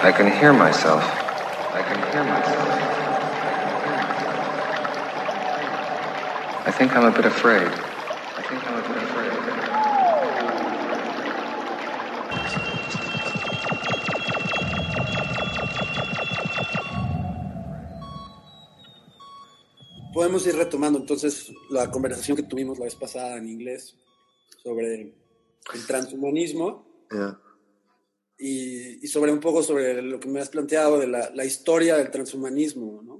I can hear myself. I can hear myself. I think I'm a bit afraid. I think I'm a bit afraid. Podemos ir retomando entonces la conversación que tuvimos la vez pasada en inglés sobre el transhumanismo. Yeah. Y sobre un poco sobre lo que me has planteado de la historia del transhumanismo, ¿no?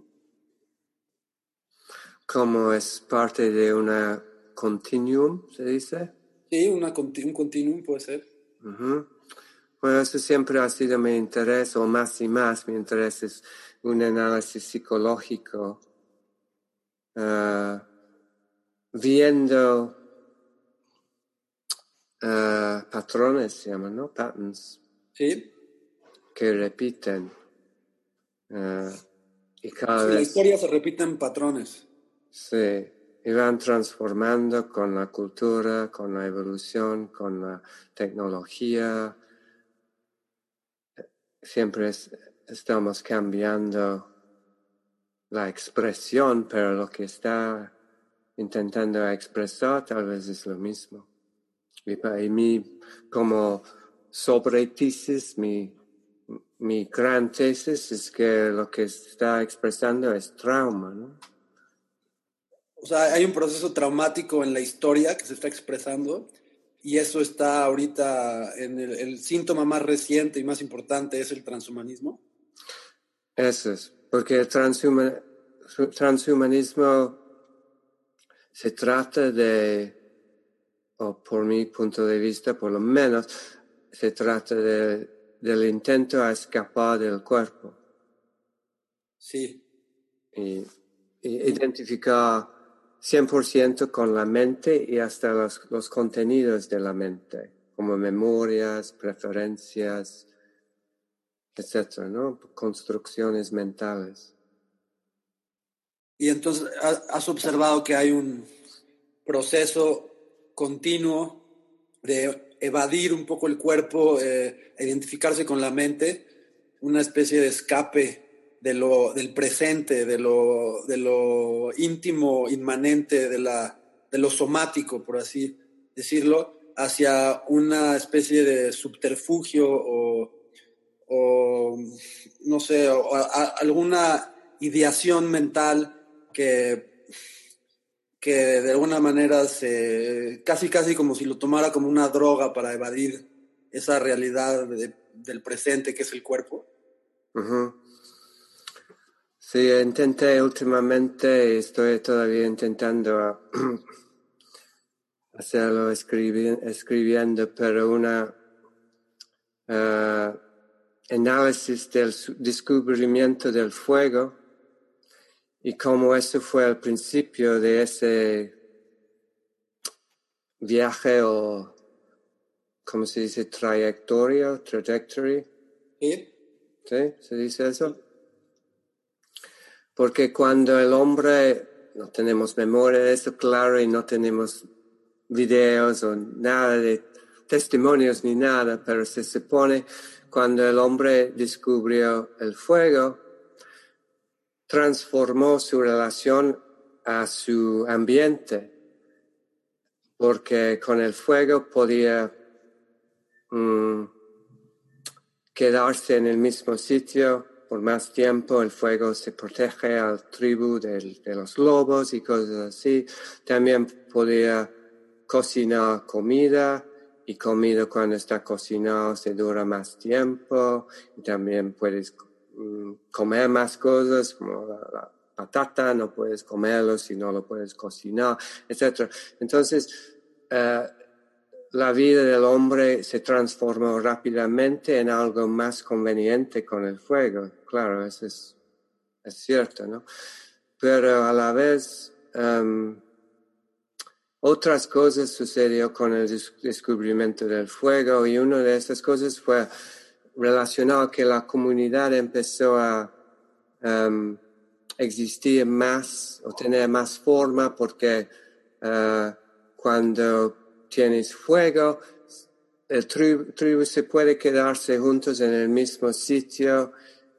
Como es parte de una continuum, ¿se dice? Sí, un continuum puede ser. Uh-huh. Bueno, eso siempre ha sido mi interés, o más y más mi interés es un análisis psicológico, viendo patrones, se llaman, ¿no? Patterns. Sí. Que repiten. Y cada sí, vez... la historia se repiten patrones. Sí, y van transformando con la cultura, con la evolución, con la tecnología. Siempre estamos cambiando la expresión, pero lo que está intentando expresar tal vez es lo mismo. Y como sobretesis, mi gran tesis es que lo que está expresando es trauma, ¿no? O sea, hay un proceso traumático en la historia que se está expresando y eso está ahorita en el síntoma más reciente y más importante es el transhumanismo. Eso es, porque el transhumanismo se trata o por mi punto de vista, por lo menos, se trata del intento a escapar del cuerpo. Sí. Y identificar 100% con la mente y hasta los contenidos de la mente, como memorias, preferencias, etcétera, ¿no? Construcciones mentales. Y entonces has observado que hay un proceso continuo de evadir un poco el cuerpo, identificarse con la mente, una especie de escape del presente, de lo íntimo, inmanente, de lo somático, por así decirlo, hacia una especie de subterfugio o no sé, alguna ideación mental que de alguna manera casi como si lo tomara como una droga para evadir esa realidad del presente que es el cuerpo. Uh-huh. Sí, intenté últimamente, estoy todavía intentando hacerlo escribiendo, pero una análisis del descubrimiento del fuego y cómo eso fue el principio de ese viaje o, ¿cómo se dice? Trajectory. ¿Sí? ¿Sí? ¿Se dice eso? Porque cuando el hombre, no tenemos memoria de eso, claro, y no tenemos videos o nada de testimonios ni nada, pero se supone cuando el hombre descubrió el fuego, transformó su relación a su ambiente, porque con el fuego podía quedarse en el mismo sitio por más tiempo. El fuego se protege a la tribu de los lobos y cosas así. También podía cocinar comida, y comida cuando está cocinado se dura más tiempo, y también puedes comer más cosas, como la patata, no puedes comerlo si no lo puedes cocinar, etc. Entonces, la vida del hombre se transformó rápidamente en algo más conveniente con el fuego. Claro, eso es cierto, ¿no? Pero a la vez, otras cosas sucedió con el descubrimiento del fuego, y una de esas cosas fue relacionado que la comunidad empezó a existir más o tener más forma, porque cuando tienes fuego el tribu se puede quedarse juntos en el mismo sitio,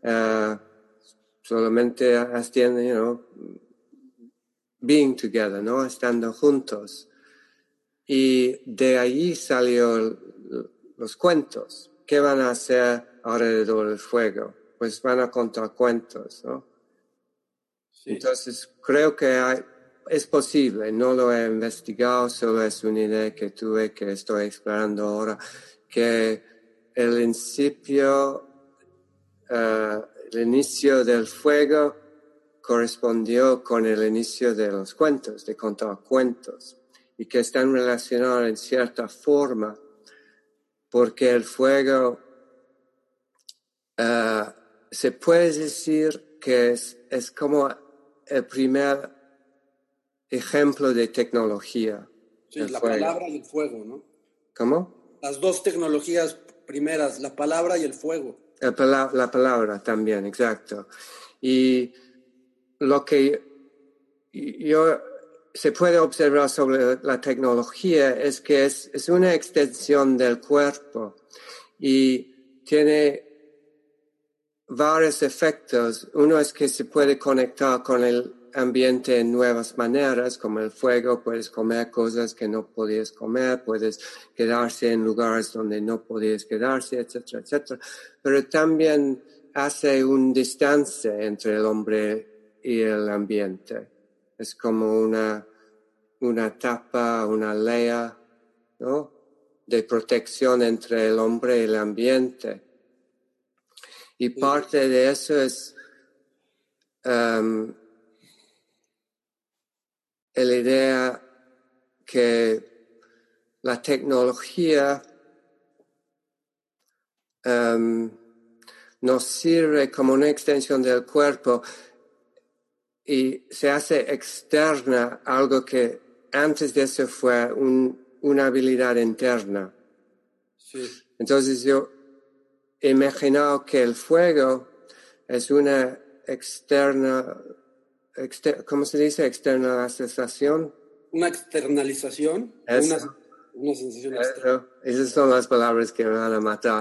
solamente haciendo, being together, ¿no? Estando juntos. Y de allí salió los cuentos. ¿Qué van a hacer alrededor del fuego? Pues van a contar cuentos, ¿no? Sí. Entonces, creo que es posible, no lo he investigado, solo es una idea que tuve, que estoy explorando ahora, que el inicio del fuego correspondió con el inicio de los cuentos, de contar cuentos, y que están relacionados en cierta forma, porque el fuego se puede decir que es como el primer ejemplo de tecnología. Sí, la palabra y el fuego, ¿no? ¿Cómo? Las dos tecnologías primeras, la palabra y el fuego. La palabra también, exacto. Y lo que se puede observar sobre la tecnología es que es una extensión del cuerpo y tiene varios efectos. Uno es que se puede conectar con el ambiente en nuevas maneras, como el fuego. Puedes comer cosas que no podías comer, puedes quedarse en lugares donde no podías quedarse, etcétera, etcétera. Pero también hace una distancia entre el hombre y el ambiente. Es como una tapa, una lea, ¿no?, de protección entre el hombre y el ambiente. Y parte de eso es la idea que la tecnología nos sirve como una extensión del cuerpo y se hace externa algo que antes de eso fue una habilidad interna. Sí. Entonces yo he imaginado que el fuego es una ¿cómo se dice? Externalización. Una externalización. Una sensación externa. Esas son las palabras que me van a matar.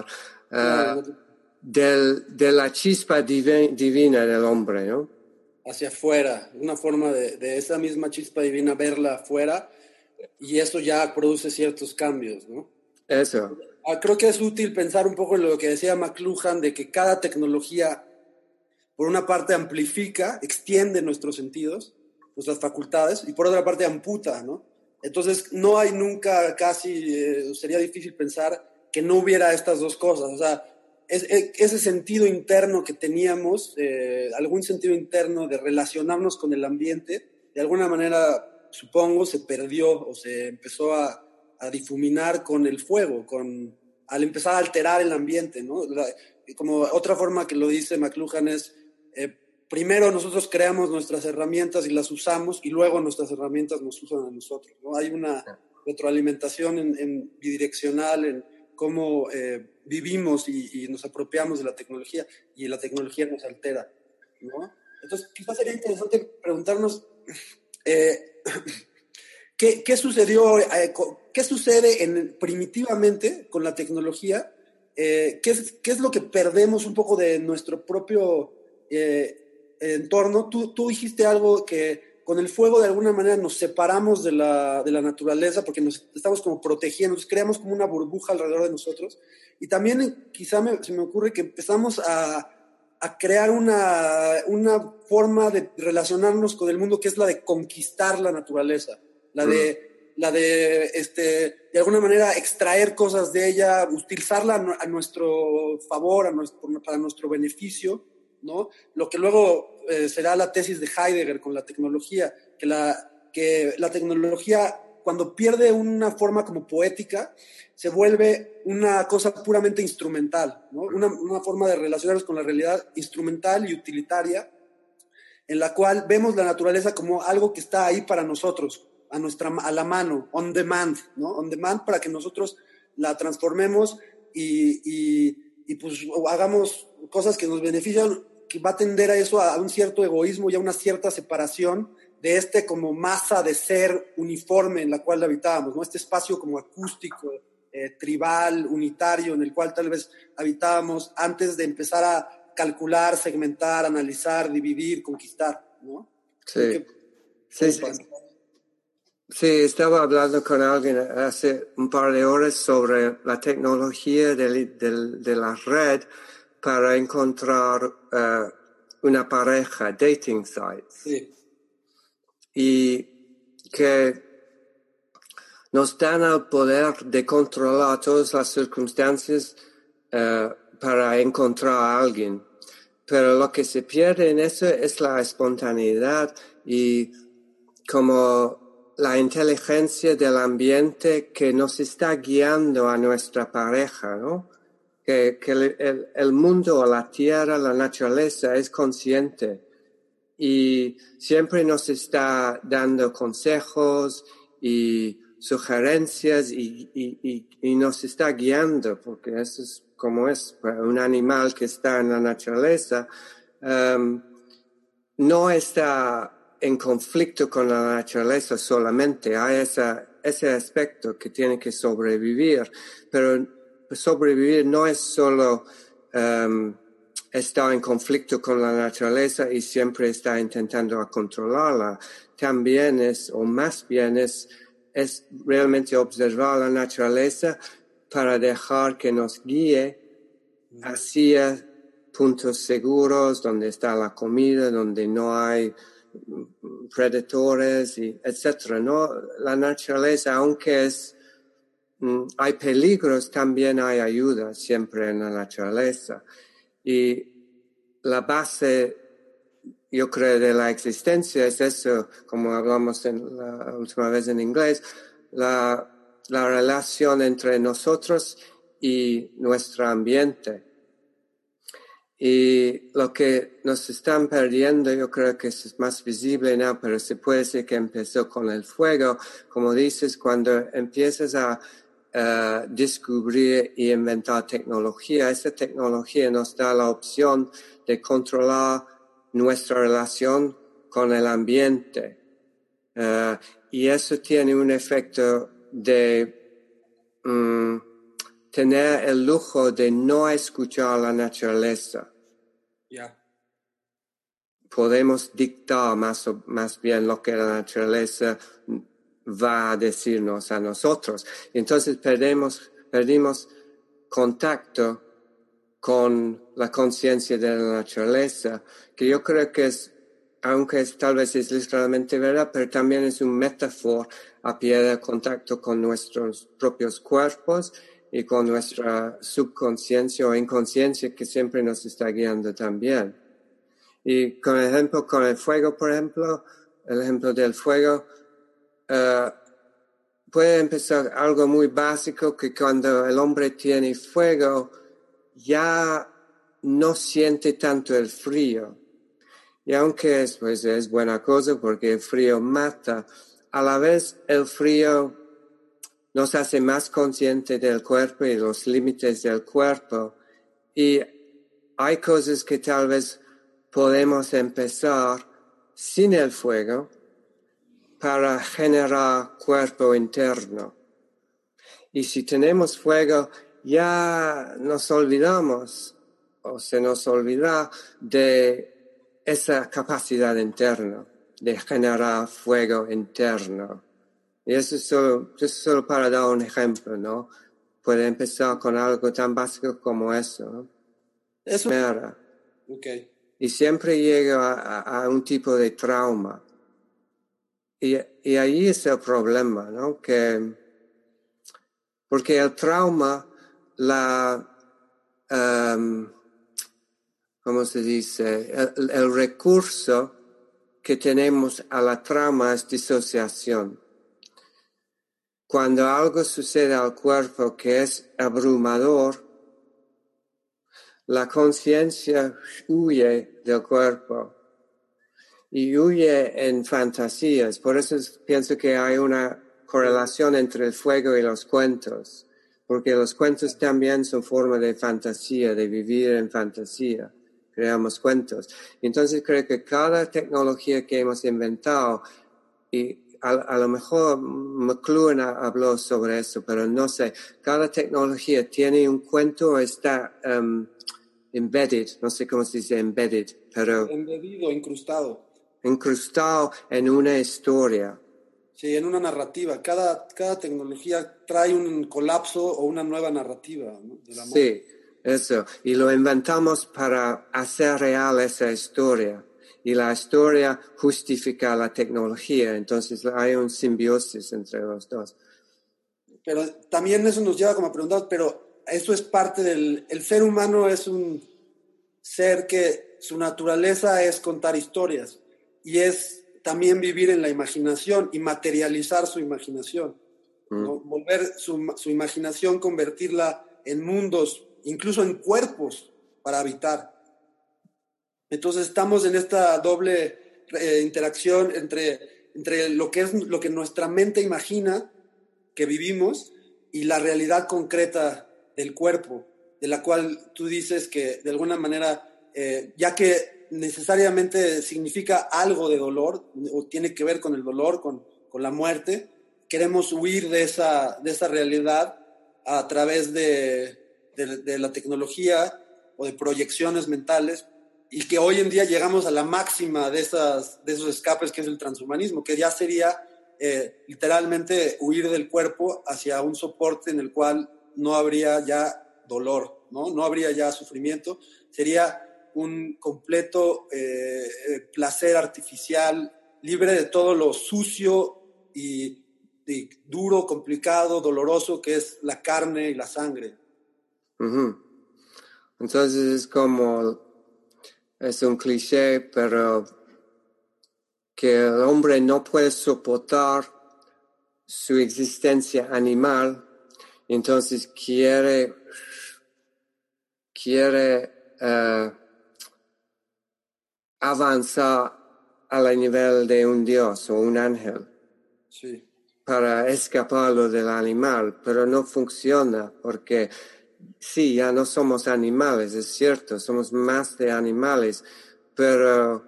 De la chispa divina del hombre, ¿no? Hacia afuera, una forma de esa misma chispa divina verla afuera, y eso ya produce ciertos cambios, ¿no? Eso. Creo que es útil pensar un poco en lo que decía McLuhan, de que cada tecnología, por una parte, amplifica, extiende nuestros sentidos, nuestras facultades, y por otra parte amputa, ¿no? Entonces, no hay nunca, casi, sería difícil pensar que no hubiera estas dos cosas. O sea, ese sentido interno que teníamos, algún sentido interno de relacionarnos con el ambiente, de alguna manera, supongo, se perdió o se empezó a difuminar con el fuego, al empezar a alterar el ambiente, ¿no? Como otra forma que lo dice McLuhan es, primero nosotros creamos nuestras herramientas y las usamos, y luego nuestras herramientas nos usan a nosotros, ¿no? Hay una retroalimentación en bidireccional, en cómo vivimos y nos apropiamos de la tecnología, y la tecnología nos altera, ¿no? Entonces, quizás sería interesante preguntarnos ¿qué sucedió, qué sucede primitivamente con la tecnología? ¿Qué es lo que perdemos un poco de nuestro propio entorno? Tú dijiste algo que con el fuego de alguna manera nos separamos de la naturaleza porque nos estamos como protegiendo, nos creamos como una burbuja alrededor de nosotros, y también quizá se me ocurre que empezamos a crear una forma de relacionarnos con el mundo que es la de conquistar la naturaleza, la de alguna manera extraer cosas de ella, utilizarla a nuestro favor, para nuestro beneficio, ¿no? Lo que luego será la tesis de Heidegger con la tecnología, que la tecnología, cuando pierde una forma como poética, se vuelve una cosa puramente instrumental, ¿no? Una forma de relacionarnos con la realidad instrumental y utilitaria, en la cual vemos la naturaleza como algo que está ahí para nosotros, a la mano, on demand, ¿no? On demand, para que nosotros la transformemos y pues hagamos cosas que nos benefician, que va a tender a eso, a un cierto egoísmo y a una cierta separación de como masa de ser uniforme en la cual habitábamos, ¿no? Este espacio como acústico tribal, unitario, en el cual tal vez habitábamos antes de empezar a calcular, segmentar, analizar, dividir, conquistar, ¿no? Sí. Sí, estaba hablando con alguien hace un par de horas sobre la tecnología de la red para encontrar una pareja, dating sites. Sí. Y que nos dan el poder de controlar todas las circunstancias para encontrar a alguien. Pero lo que se pierde en eso es la espontaneidad y como la inteligencia del ambiente que nos está guiando a nuestra pareja, ¿no? Que el mundo, la tierra, la naturaleza es consciente y siempre nos está dando consejos y sugerencias y nos está guiando, porque eso es como es un animal que está en la naturaleza, no está en conflicto con la naturaleza solamente, hay ese aspecto que tiene que sobrevivir, pero sobrevivir no es solo estar en conflicto con la naturaleza y siempre está intentando controlarla, también es, o más bien es realmente observar la naturaleza para dejar que nos guíe hacia puntos seguros, donde está la comida, donde no hay predadores, y etcétera, ¿no? La naturaleza, aunque hay peligros, también hay ayuda siempre en la naturaleza. Y la base, yo creo, de la existencia es eso, como hablamos la última vez en inglés, la relación entre nosotros y nuestro ambiente. Y lo que nos están perdiendo, yo creo que es más visible, ¿no? Pero se puede decir que empezó con el fuego. Como dices, cuando empiezas a descubrir y inventar tecnología, esa tecnología nos da la opción de controlar nuestra relación con el ambiente. Y eso tiene un efecto de tener el lujo de no escuchar la naturaleza. Yeah. Podemos dictar más bien lo que la naturaleza va a decirnos a nosotros. Entonces perdimos contacto con la conciencia de la naturaleza, que yo creo que aunque tal vez es literalmente verdad, pero también es un metáfora a pierder contacto con nuestros propios cuerpos y con nuestra subconsciencia o inconsciencia que siempre nos está guiando también. Y con el ejemplo, con el fuego, por ejemplo, el ejemplo del fuego, puede empezar algo muy básico, que cuando el hombre tiene fuego, ya no siente tanto el frío. Y aunque es buena cosa porque el frío mata, a la vez el frío nos hace más consciente del cuerpo y los límites del cuerpo. Y hay cosas que tal vez podemos empezar sin el fuego para generar cuerpo interno. Y si tenemos fuego, ya nos olvidamos o se nos olvida de esa capacidad interna de generar fuego interno. Y eso es solo para dar un ejemplo, ¿no? Puede empezar con algo tan básico como eso, ¿no? Eso. Okay. Y siempre llega a un tipo de trauma. Y ahí es el problema, ¿no? Porque el trauma, ¿cómo se dice? El recurso que tenemos a la trauma es disociación. Cuando algo sucede al cuerpo que es abrumador, la conciencia huye del cuerpo y huye en fantasías. Por eso pienso que hay una correlación entre el fuego y los cuentos, porque los cuentos también son forma de fantasía, de vivir en fantasía. Creamos cuentos. Entonces creo que cada tecnología que hemos inventado y a lo mejor McLuhan habló sobre eso, pero no sé. Cada tecnología tiene un cuento, está embedded, no sé cómo se dice embedded, pero Embedido, incrustado. incrustado en una historia. Sí, en una narrativa. Cada tecnología trae un colapso o una nueva narrativa, ¿no? De la mano. Sí, eso. Y lo inventamos para hacer real esa historia. Y la historia justifica la tecnología. Entonces hay un simbiosis entre los dos. Pero también eso nos lleva como a preguntar, pero eso es parte el ser humano es un ser que su naturaleza es contar historias y es también vivir en la imaginación y materializar su imaginación, ¿no? Volver su imaginación, convertirla en mundos, incluso en cuerpos para habitar. Entonces estamos en esta doble interacción entre lo que es lo que nuestra mente imagina que vivimos y la realidad concreta del cuerpo, de la cual tú dices que de alguna manera, ya que necesariamente significa algo de dolor o tiene que ver con el dolor, con la muerte, queremos huir de esa realidad a través de la tecnología o de proyecciones mentales, y que hoy en día llegamos a la máxima de esos escapes, que es el transhumanismo, que ya sería literalmente huir del cuerpo hacia un soporte en el cual no habría ya dolor, no habría ya sufrimiento, sería un completo placer artificial, libre de todo lo sucio y duro, complicado, doloroso que es la carne y la sangre. Uh-huh. Entonces es un cliché, pero que el hombre no puede soportar su existencia animal, entonces quiere avanzar al nivel de un dios o un ángel. Sí. Para escaparlo del animal, pero no funciona porque sí, ya no somos animales, es cierto, somos más de animales, pero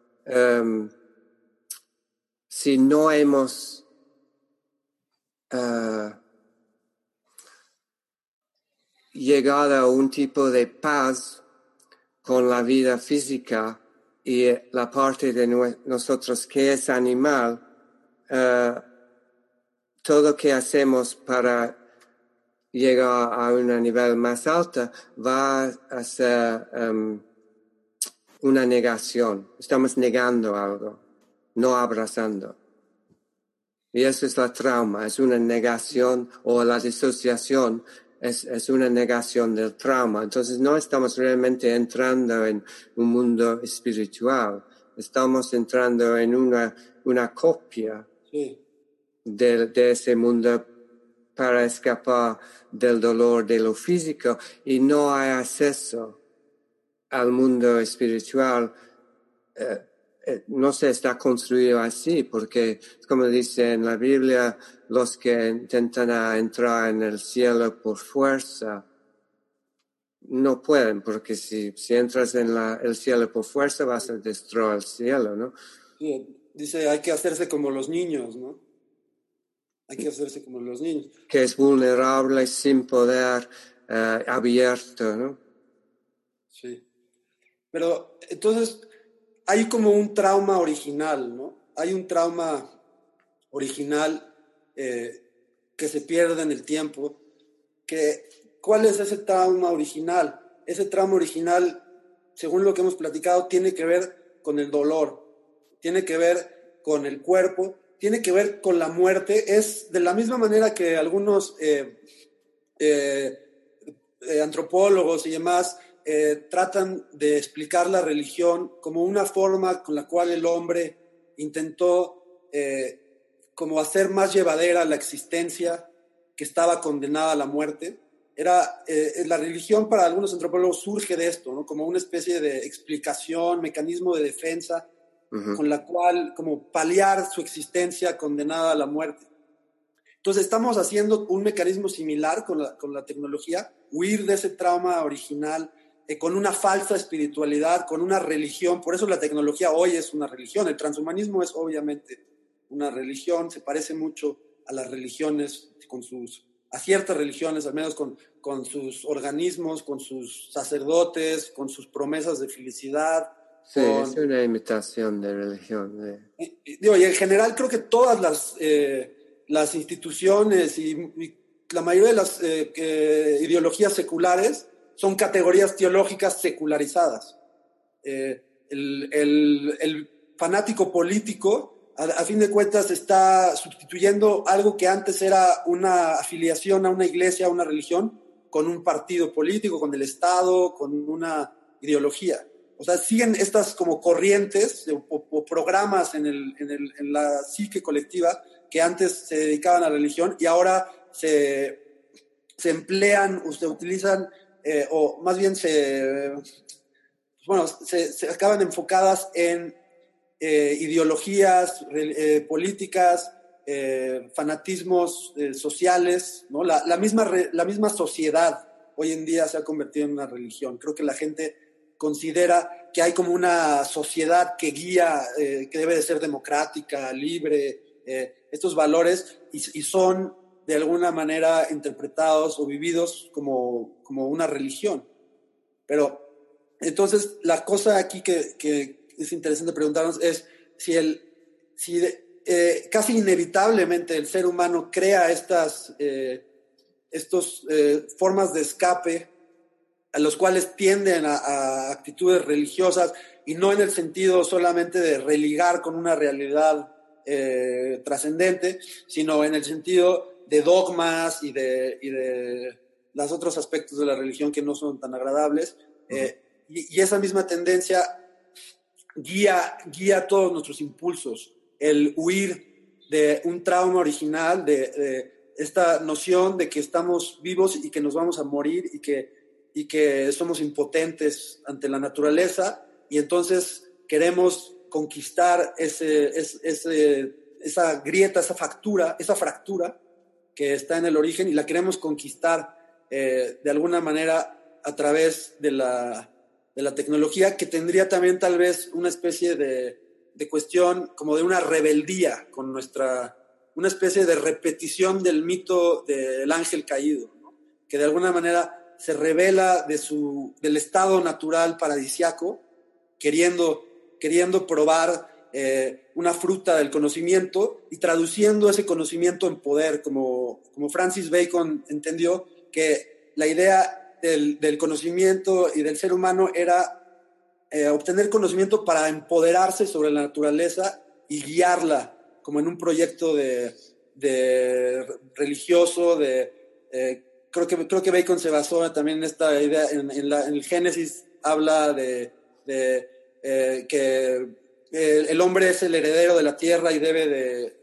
si no hemos llegado a un tipo de paz con la vida física y la parte de nosotros que es animal, todo lo que hacemos para llegar a un nivel más alto va a ser una negación. Estamos negando algo, no abrazando. Y eso es la trauma, es una negación, o la disociación es una negación del trauma. Entonces no estamos realmente entrando en un mundo espiritual, estamos entrando en una copia Sí. de ese mundo para escapar del dolor de lo físico, y no hay acceso al mundo espiritual. No se está construido así, porque, como dice en la Biblia, los que intentan entrar en el cielo por fuerza no pueden, porque si entras en el cielo por fuerza vas a destruir el cielo, ¿no? Sí, dice, hay que hacerse como los niños, ¿no? Hay que hacerse como los niños. Que es vulnerable, sin poder, abierto, ¿no? Sí. Pero entonces hay como un trauma original, ¿no? Hay un trauma original que se pierde en el tiempo. ¿Cuál es ese trauma original? Ese trauma original, según lo que hemos platicado, tiene que ver con el dolor, tiene que ver con el cuerpo, tiene que ver con la muerte. Es de la misma manera que algunos antropólogos y demás tratan de explicar la religión como una forma con la cual el hombre intentó como hacer más llevadera la existencia que estaba condenada a la muerte. La religión para algunos antropólogos surge de esto, ¿no? Como una especie de explicación, mecanismo de defensa, con la cual como paliar su existencia condenada a la muerte. Entonces estamos haciendo un mecanismo similar con la tecnología, huir de ese trauma original, con una falsa espiritualidad, con una religión. Por eso la tecnología hoy es una religión. El transhumanismo es obviamente una religión, se parece mucho a las religiones, a ciertas religiones, al menos con sus organismos, con sus sacerdotes, con sus promesas de felicidad. Sí, es una imitación de religión. Y en general creo que todas las instituciones y la mayoría de las ideologías seculares son categorías teológicas secularizadas. El fanático político, a fin de cuentas, está sustituyendo algo que antes era una afiliación a una iglesia, a una religión, con un partido político, con el Estado, con una ideología. O sea, siguen estas como corrientes o programas en la psique colectiva que antes se dedicaban a la religión y ahora se emplean o se utilizan, o más bien se acaban enfocadas en ideologías políticas, fanatismos sociales, ¿no? La misma sociedad hoy en día se ha convertido en una religión. Creo que la gente considera que hay como una sociedad que guía, que debe de ser democrática, libre, estos valores, y son de alguna manera interpretados o vividos como una religión. Pero entonces la cosa aquí que es interesante preguntarnos es si casi inevitablemente el ser humano crea estas formas de escape a los cuales tienden a actitudes religiosas, y no en el sentido solamente de religar con una realidad trascendente, sino en el sentido de dogmas y de los otros aspectos de la religión que no son tan agradables. Y esa misma tendencia guía todos nuestros impulsos, el huir de un trauma original, de esta noción de que estamos vivos y que nos vamos a morir y que somos impotentes ante la naturaleza, y entonces queremos conquistar esa grieta, esa fractura que está en el origen, y la queremos conquistar de alguna manera a través de la tecnología, que tendría también tal vez una especie de cuestión como de una rebeldía con una especie de repetición del mito del ángel caído, ¿no? Que de alguna manera se revela del estado natural paradisiaco, queriendo probar una fruta del conocimiento y traduciendo ese conocimiento en poder, como Francis Bacon entendió que la idea del conocimiento y del ser humano era obtener conocimiento para empoderarse sobre la naturaleza y guiarla, como en un proyecto de religioso, creo que Bacon se basó también en esta idea, en el Génesis habla de que el hombre es el heredero de la tierra y debe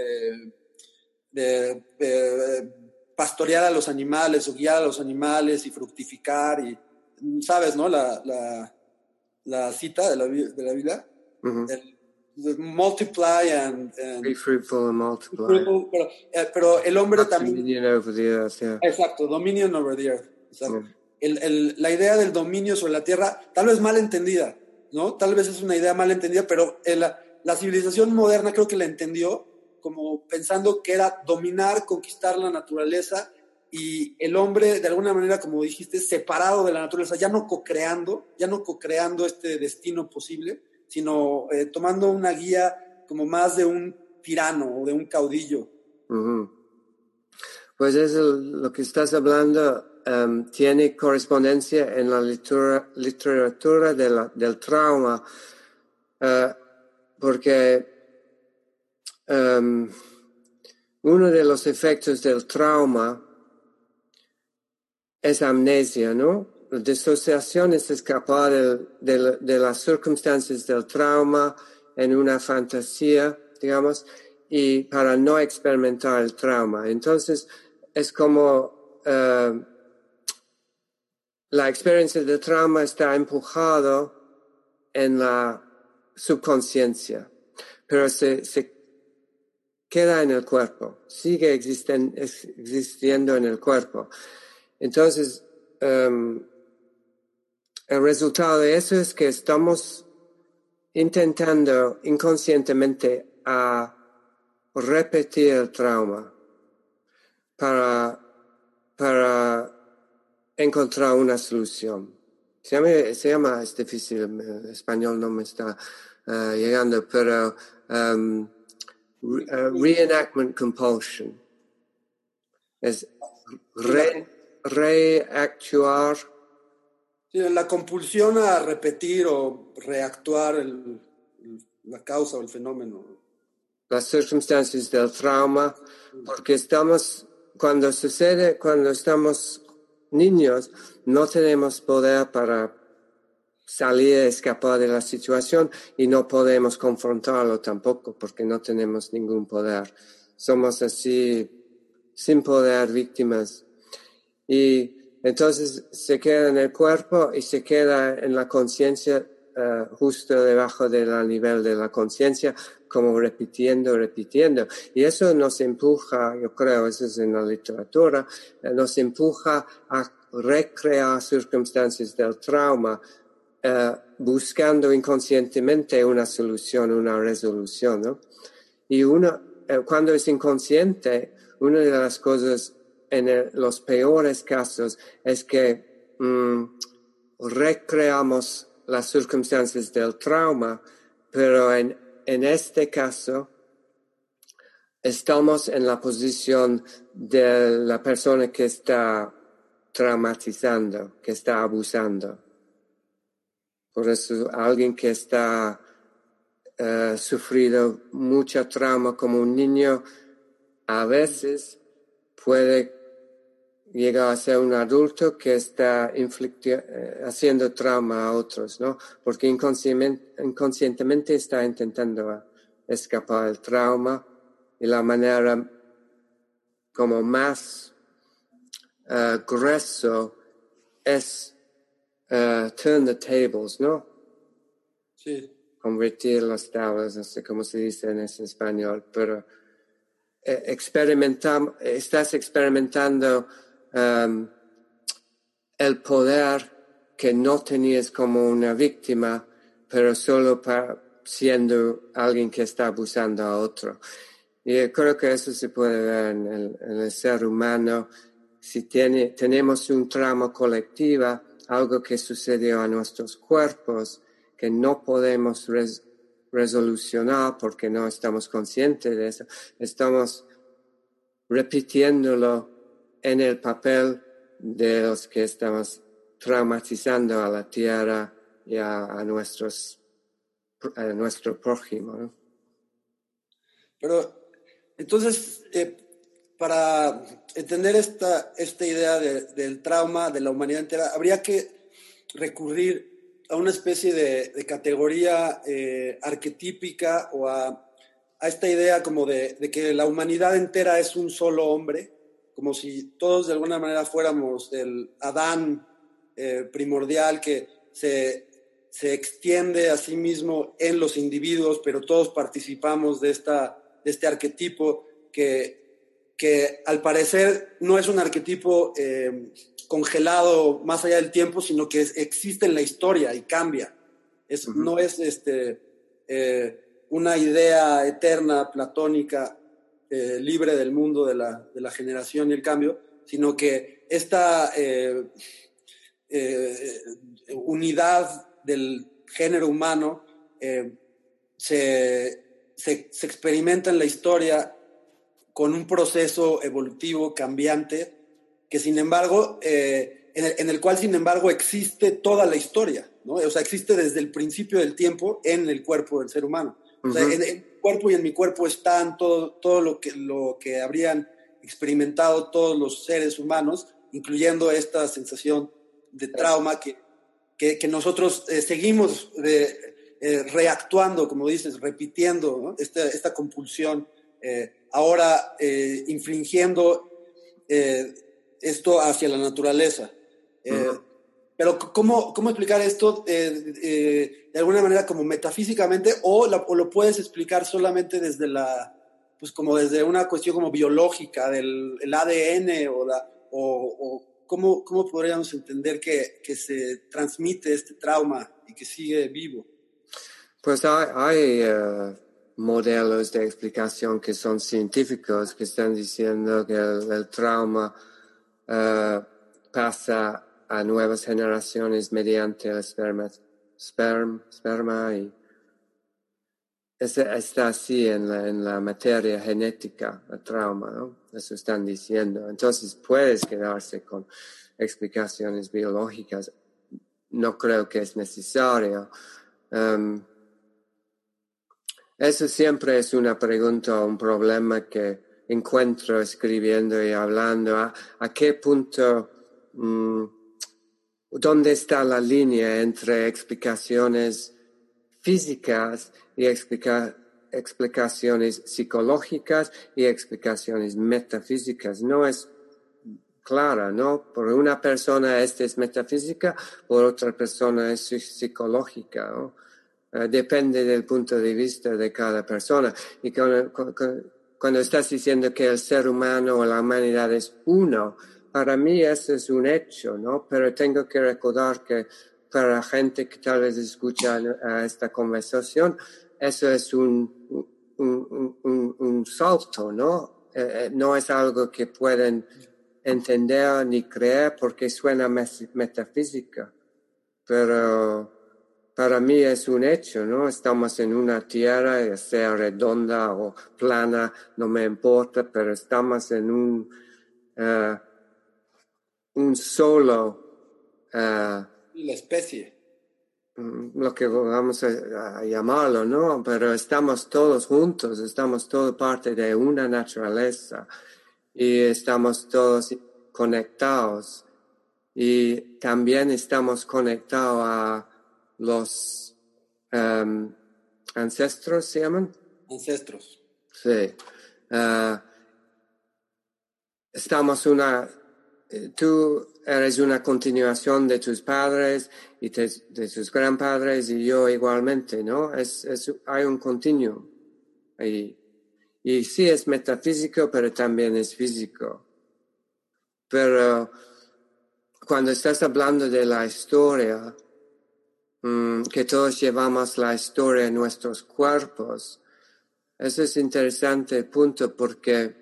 de pastorear a los animales o guiar a los animales y fructificar, y sabes, ¿no? La cita de la Biblia, multiply and be fruitful and multiply. Pero el hombre también, dominion over the earth, yeah. Exacto, dominion over the earth, exacto. Yeah. La idea del dominio sobre la tierra, tal vez mal entendida, ¿no? Tal vez es una idea mal entendida, pero la civilización moderna creo que la entendió como pensando que era dominar, conquistar la naturaleza, y el hombre de alguna manera, como dijiste, separado de la naturaleza, ya no co-creando este destino posible, sino tomando una guía como más de un tirano o de un caudillo. Uh-huh. Pues eso, lo que estás hablando tiene correspondencia en la literatura del trauma, porque uno de los efectos del trauma es amnesia, ¿no? La disociación es escapar de las circunstancias del trauma en una fantasía, digamos, y para no experimentar el trauma. Entonces, es como la experiencia del trauma está empujado en la subconsciencia, pero se queda en el cuerpo, sigue existiendo en el cuerpo. Entonces, el resultado de eso es que estamos intentando inconscientemente a repetir el trauma para encontrar una solución. Se llama, es difícil, el español no me está llegando, pero reenactment compulsion. Es reactuar. Sí, la compulsión a repetir o reactuar la causa o el fenómeno. Las circunstancias del trauma, porque cuando estamos niños, no tenemos poder para salir, escapar de la situación y no podemos confrontarlo tampoco porque no tenemos ningún poder. Somos así, sin poder, víctimas. Y entonces se queda en el cuerpo y se queda en la conciencia, justo debajo del nivel de la conciencia, como repitiendo. Y eso nos empuja, yo creo, eso es en la literatura, nos empuja a recrear circunstancias del trauma, buscando inconscientemente una solución, una resolución, ¿no? Y cuando es inconsciente, una de las cosas en los peores casos es que recreamos las circunstancias del trauma, pero en este caso estamos en la posición de la persona que está traumatizando, que está abusando. Por eso alguien que está sufrido mucho trauma como un niño, a veces puede llegar a ser un adulto que está haciendo trauma a otros, ¿no? Porque inconscientemente está intentando escapar del trauma y la manera como más grueso es turn the tables, ¿no? Sí. Convertir las tablas, no sé cómo se dice en ese español, pero estás experimentando el poder que no tenías como una víctima, pero solo siendo alguien que está abusando a otro. Y creo que eso se puede ver en el ser humano. Si tenemos un trauma colectivo, algo que sucedió a nuestros cuerpos, que no podemos resolucionar porque no estamos conscientes de eso, estamos repitiéndolo en el papel de los que estamos traumatizando a la tierra y a nuestro prójimo, ¿no? Pero entonces, para entender esta idea del trauma de la humanidad entera, habría que recurrir a una especie de categoría arquetípica o a esta idea como de que la humanidad entera es un solo hombre, como si todos de alguna manera fuéramos el Adán primordial que se extiende a sí mismo en los individuos, pero todos participamos de este arquetipo que al parecer no es un arquetipo congelado más allá del tiempo, sino que existe en la historia y cambia. No es una idea eterna, platónica, libre del mundo de la generación y el cambio, sino que esta unidad del género humano se experimenta en la historia con un proceso evolutivo cambiante que sin embargo en el cual sin embargo existe toda la historia, ¿no? O sea, existe desde el principio del tiempo en el cuerpo del ser humano. O sea, en el cuerpo y en mi cuerpo están todo lo que habrían experimentado todos los seres humanos, incluyendo esta sensación de trauma que nosotros seguimos reactuando, como dices, repitiendo, ¿no? esta compulsión, ahora infringiendo esto hacia la naturaleza. Pero ¿cómo explicar esto de alguna manera como metafísicamente o lo puedes explicar solamente desde pues como desde una cuestión como biológica del el ADN o ¿cómo podríamos entender que se transmite este trauma y que sigue vivo? Pues hay modelos de explicación que son científicos, que están diciendo que el trauma pasa a nuevas generaciones mediante el esperma y está así en la materia genética, el trauma, ¿no? Eso están diciendo. Entonces puedes quedarse con explicaciones biológicas. No creo que es necesario. Eso siempre es una pregunta o un problema que encuentro escribiendo y hablando. ¿A qué punto, dónde está la línea entre explicaciones físicas y explicaciones psicológicas y explicaciones metafísicas? No es clara, ¿no? Por una persona esta es metafísica, por otra persona es psicológica, ¿no? Depende del punto de vista de cada persona. Y cuando estás diciendo que el ser humano o la humanidad es uno, para mí eso es un hecho, ¿no? Pero tengo que recordar que para la gente que tal vez escucha esta conversación, eso es un salto, ¿no? No es algo que pueden entender ni creer porque suena metafísica, pero para mí es un hecho, ¿no? Estamos en una tierra, ya sea redonda o plana, no me importa, pero estamos en un solo... Y la especie. Lo que vamos a llamarlo, ¿no? Pero estamos todos juntos, estamos todos parte de una naturaleza y estamos todos conectados y también estamos conectados a los ancestros, ¿se llaman? Ancestros. Sí. Tú eres una continuación de tus padres y de tus grandpadres y yo igualmente, ¿no? Hay un continuum ahí. Y sí es metafísico, pero también es físico. Pero cuando estás hablando de la historia, que todos llevamos la historia en nuestros cuerpos, eso es interesante punto porque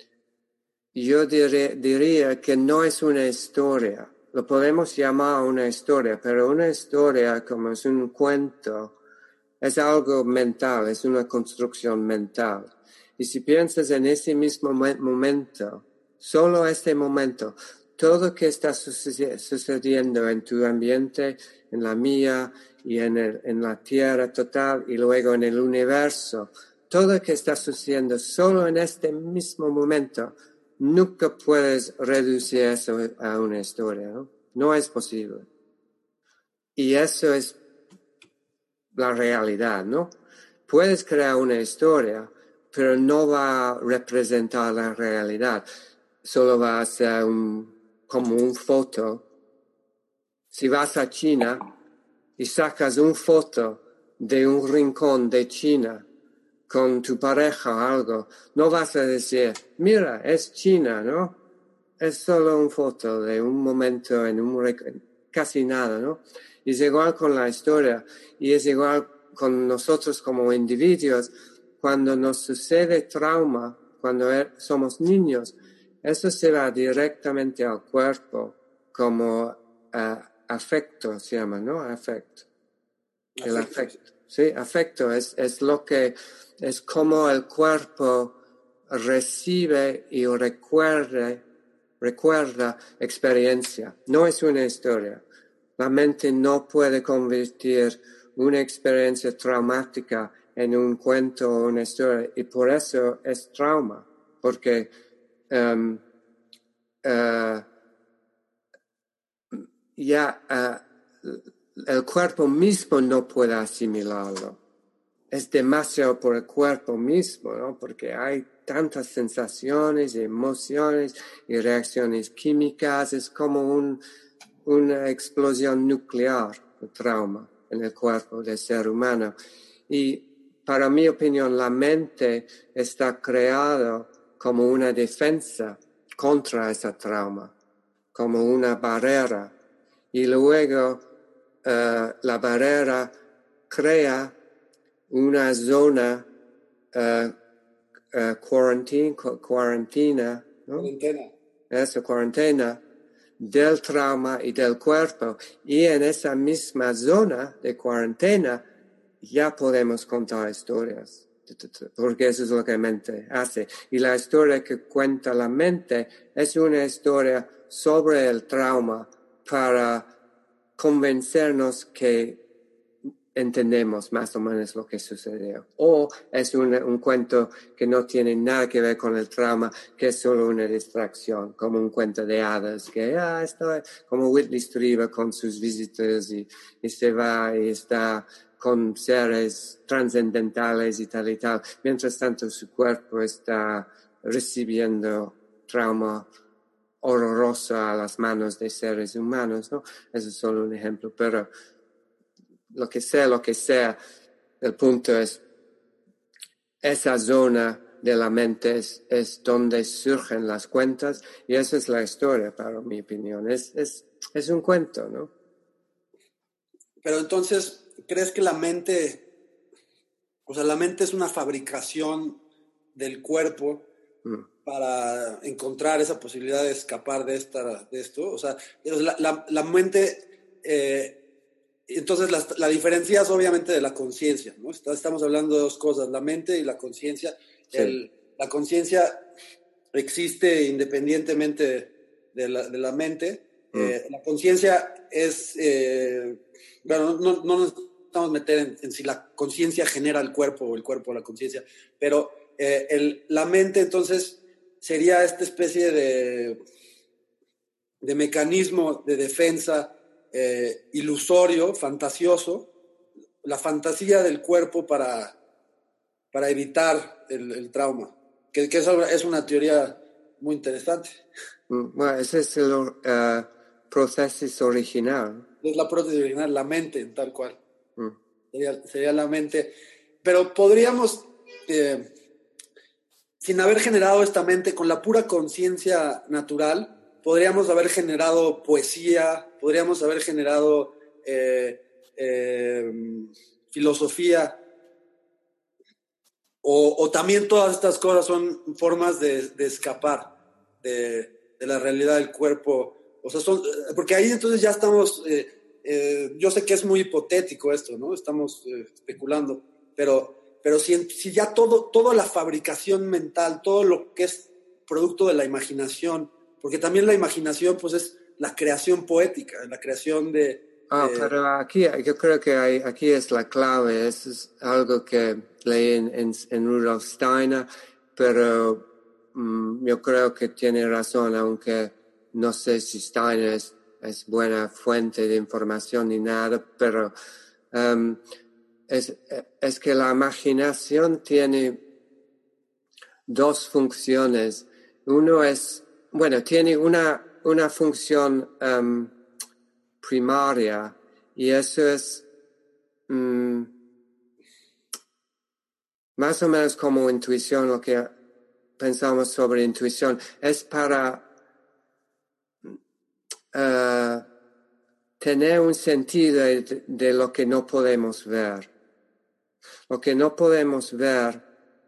yo diría que no es una historia. Lo podemos llamar una historia, pero una historia como es un cuento, es algo mental, es una construcción mental. Y si piensas en ese mismo momento, solo este momento, todo lo que está sucediendo en tu ambiente, en la mía y en la tierra total y luego en el universo, todo lo que está sucediendo solo en este mismo momento, nunca puedes reducir eso a una historia, ¿no? No es posible. Y eso es la realidad, ¿no? Puedes crear una historia, pero no va a representar la realidad. Solo va a ser como una foto. Si vas a China y sacas una foto de un rincón de China con tu pareja o algo, no vas a decir, mira, es China, ¿no? Es solo una foto de un momento casi nada, ¿no? Y es igual con la historia, y es igual con nosotros como individuos. Cuando nos sucede trauma, cuando somos niños, eso se va directamente al cuerpo como afecto, se llama, ¿no? Afecto. El afecto. Sí, afecto es lo que es como el cuerpo recibe y recuerda experiencia. No es una historia. La mente no puede convertir una experiencia traumática en un cuento o una historia, y por eso es trauma, porque el cuerpo mismo no puede asimilarlo. Es demasiado por el cuerpo mismo, ¿no? Porque hay tantas sensaciones, emociones y reacciones químicas. Es como una explosión nuclear, el trauma en el cuerpo del ser humano. Y para mi opinión, la mente está creada como una defensa contra ese trauma, como una barrera. Y luego la barrera crea una zona cuarentena, ¿no? Cuarentena del trauma y del cuerpo. Y en esa misma zona de cuarentena ya podemos contar historias, porque eso es lo que la mente hace. Y la historia que cuenta la mente es una historia sobre el trauma para convencernos que entendemos más o menos lo que sucedió. O es un cuento que no tiene nada que ver con el trauma, que es solo una distracción, como un cuento de hadas, que está como Whitley Strieber con sus visitas y se va y está con seres trascendentales y tal, mientras tanto su cuerpo está recibiendo trauma horroroso a las manos de seres humanos, ¿no? Eso es solo un ejemplo, pero lo que sea, el punto es, esa zona de la mente es donde surgen las cuentas, y esa es la historia, para mi opinión. Es un cuento, ¿no? Pero entonces, ¿crees que la mente es una fabricación del cuerpo para encontrar esa posibilidad de escapar de esto? O sea, la mente, entonces la diferencias obviamente de la conciencia, ¿no? Estamos hablando de dos cosas, la mente y la conciencia. Sí. La conciencia existe independientemente de la mente. La conciencia es, bueno, no nos estamos meter en si la conciencia genera el cuerpo o el cuerpo la conciencia, pero la mente entonces sería esta especie de mecanismo de defensa ilusorio, fantasioso, la fantasía del cuerpo para evitar el trauma, que es una teoría muy interesante. Bueno, ese es el proceso original. Es la prótesis original, la mente, tal cual. Sería la mente. Pero podríamos, sin haber generado esta mente, con la pura conciencia natural, podríamos haber generado poesía, podríamos haber generado filosofía, o también todas estas cosas son formas de escapar de la realidad del cuerpo. O sea, porque ahí entonces ya estamos, yo sé que es muy hipotético esto, ¿no? Estamos especulando, pero si ya toda la fabricación mental, todo lo que es producto de la imaginación, porque también la imaginación pues es la creación poética, la creación de... Pero aquí yo creo que aquí es la clave, es algo que leí en Rudolf Steiner, pero yo creo que tiene razón, aunque no sé si Steiner es buena fuente de información ni nada, pero es que la imaginación tiene dos funciones. Uno es, bueno, tiene una función primaria, y eso es más o menos como intuición, lo que pensamos sobre intuición, es para tener un sentido de lo que no podemos ver. Lo que no podemos ver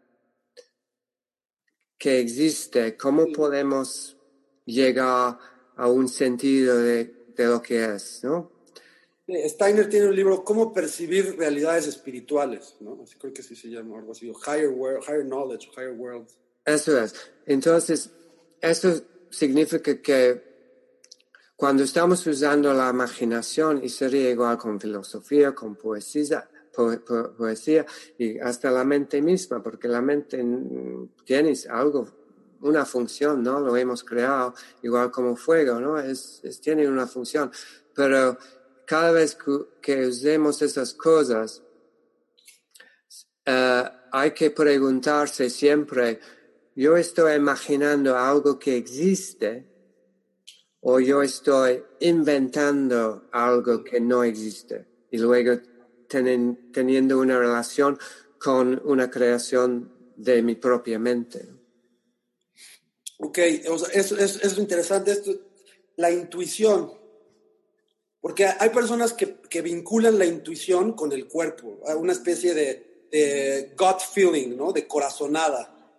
que existe, ¿cómo podemos llegar a un sentido de lo que es, ¿no? Steiner tiene un libro, Cómo percibir realidades espirituales, ¿no? Así creo que sí se llama, algo así, o Higher Knowledge, Higher World. Eso es. Entonces, eso significa que cuando estamos usando la imaginación, y sería igual con filosofía, con poesía y hasta la mente misma, porque la mente tiene una función, ¿no? Lo hemos creado igual como fuego, ¿no? Tiene una función, pero cada vez que usemos esas cosas, hay que preguntarse siempre, ¿yo estoy imaginando algo que existe o yo estoy inventando algo que no existe? Y luego teniendo una relación con una creación de mi propia mente. Ok, o sea, es interesante esto, la intuición, porque hay personas que vinculan la intuición con el cuerpo, a una especie de gut feeling, ¿no? De corazonada,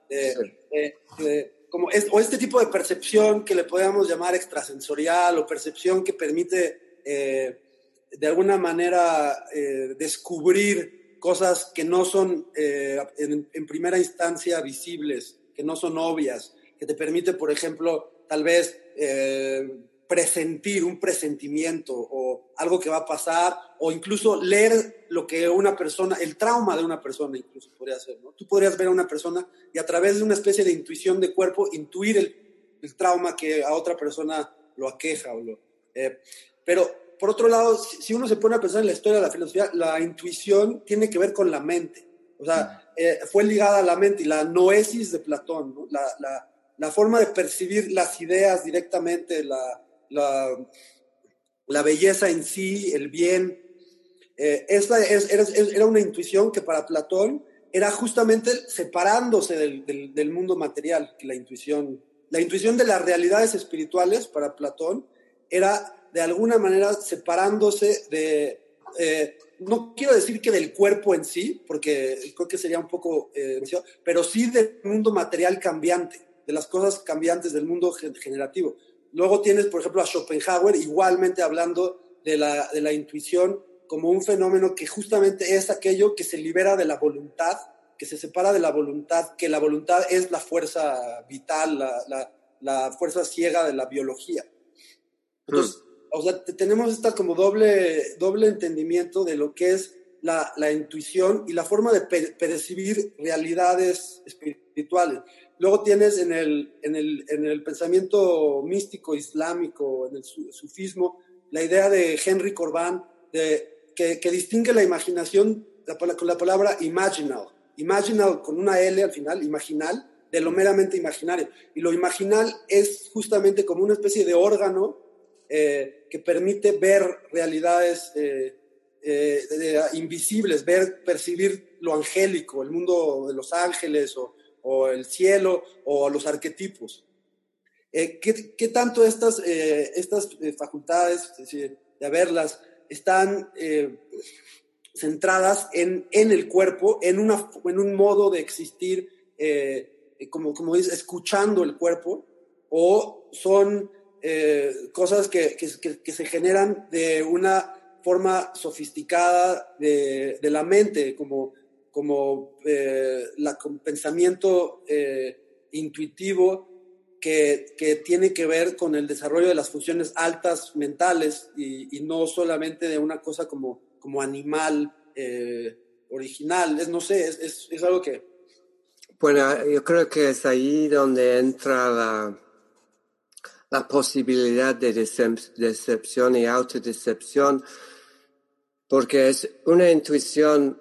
o este tipo de percepción que le podríamos llamar extrasensorial o percepción que permite de alguna manera descubrir cosas que no son en primera instancia visibles, que no son obvias, que te permite, por ejemplo, tal vez presentir un presentimiento o algo que va a pasar, o incluso leer lo que una persona, el trauma de una persona incluso podría ser, ¿no? Tú podrías ver a una persona y a través de una especie de intuición de cuerpo intuir el trauma que a otra persona lo aqueja. Pero por otro lado, si uno se pone a pensar en la historia de la filosofía, la intuición tiene que ver con la mente. O sea, fue ligada a la mente, y la noesis de Platón, ¿no? La forma de percibir las ideas directamente, la belleza en sí, el bien. Era una intuición que para Platón era justamente separándose del mundo material, que la intuición de las realidades espirituales para Platón era de alguna manera separándose no quiero decir que del cuerpo en sí, porque creo que sería un poco pero sí del mundo material cambiante, de las cosas cambiantes del mundo generativo. Luego tienes, por ejemplo, a Schopenhauer igualmente hablando de la intuición como un fenómeno que justamente es aquello que se libera de la voluntad, que se separa de la voluntad, que la voluntad es la fuerza vital, la fuerza ciega de la biología. Entonces, o sea, tenemos esta como doble entendimiento de lo que es la intuición y la forma de percibir realidades espirituales. Luego tienes en el pensamiento místico islámico, en el sufismo, la idea de Henry Corbin, que distingue la imaginación con la palabra imaginal con una L al final, imaginal, de lo meramente imaginario. Y lo imaginal es justamente como una especie de órgano que permite ver realidades invisibles, percibir lo angélico, el mundo de los ángeles o el cielo o los arquetipos. ¿Qué tanto estas facultades, es decir, de haberlas, están centradas en el cuerpo, en un modo de existir, como dice, escuchando el cuerpo, o son cosas que se generan de una forma sofisticada de la mente, como pensamiento intuitivo que tiene que ver con el desarrollo de las funciones altas mentales y no solamente de una cosa como animal original. No sé, es algo que... Bueno, yo creo que es ahí donde entra la posibilidad de decepción y autodecepción, porque es una intuición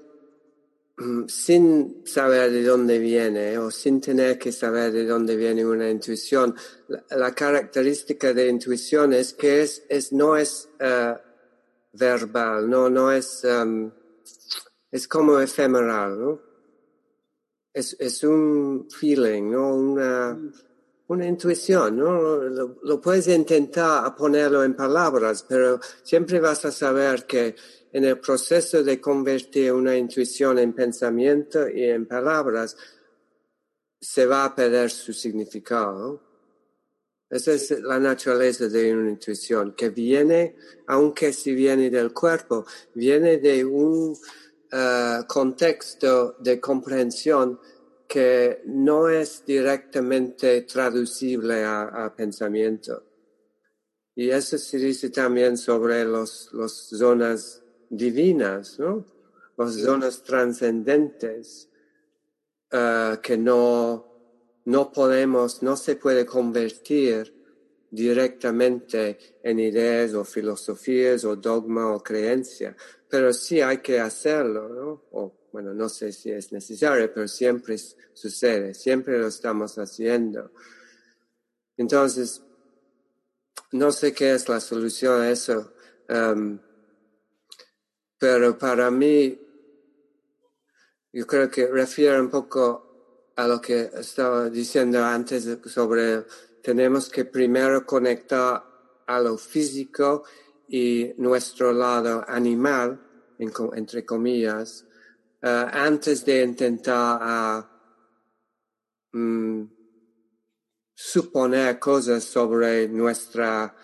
sin saber de dónde viene o sin tener que saber de dónde viene una intuición. La característica de intuición es que no es verbal, no es, es como efemeral, ¿no? Es un feeling, ¿no? Una intuición, ¿no? Lo puedes intentar ponerlo en palabras, pero siempre vas a saber que en el proceso de convertir una intuición en pensamiento y en palabras, se va a perder su significado, ¿no? Esa es la naturaleza de una intuición, que viene, aunque si viene del cuerpo, viene de un contexto de comprensión que no es directamente traducible a pensamiento. Y eso se dice también sobre las zonas divinas, ¿no? Las zonas trascendentes, que no se puede convertir directamente en ideas o filosofías o dogma o creencia, pero sí hay que hacerlo, ¿no? Bueno, no sé si es necesario, pero siempre sucede, siempre lo estamos haciendo. Entonces, no sé qué es la solución a eso, pero para mí, yo creo que refiere un poco a lo que estaba diciendo antes sobre tenemos que primero conectar a lo físico y nuestro lado animal, entre comillas, antes de intentar suponer cosas sobre nuestra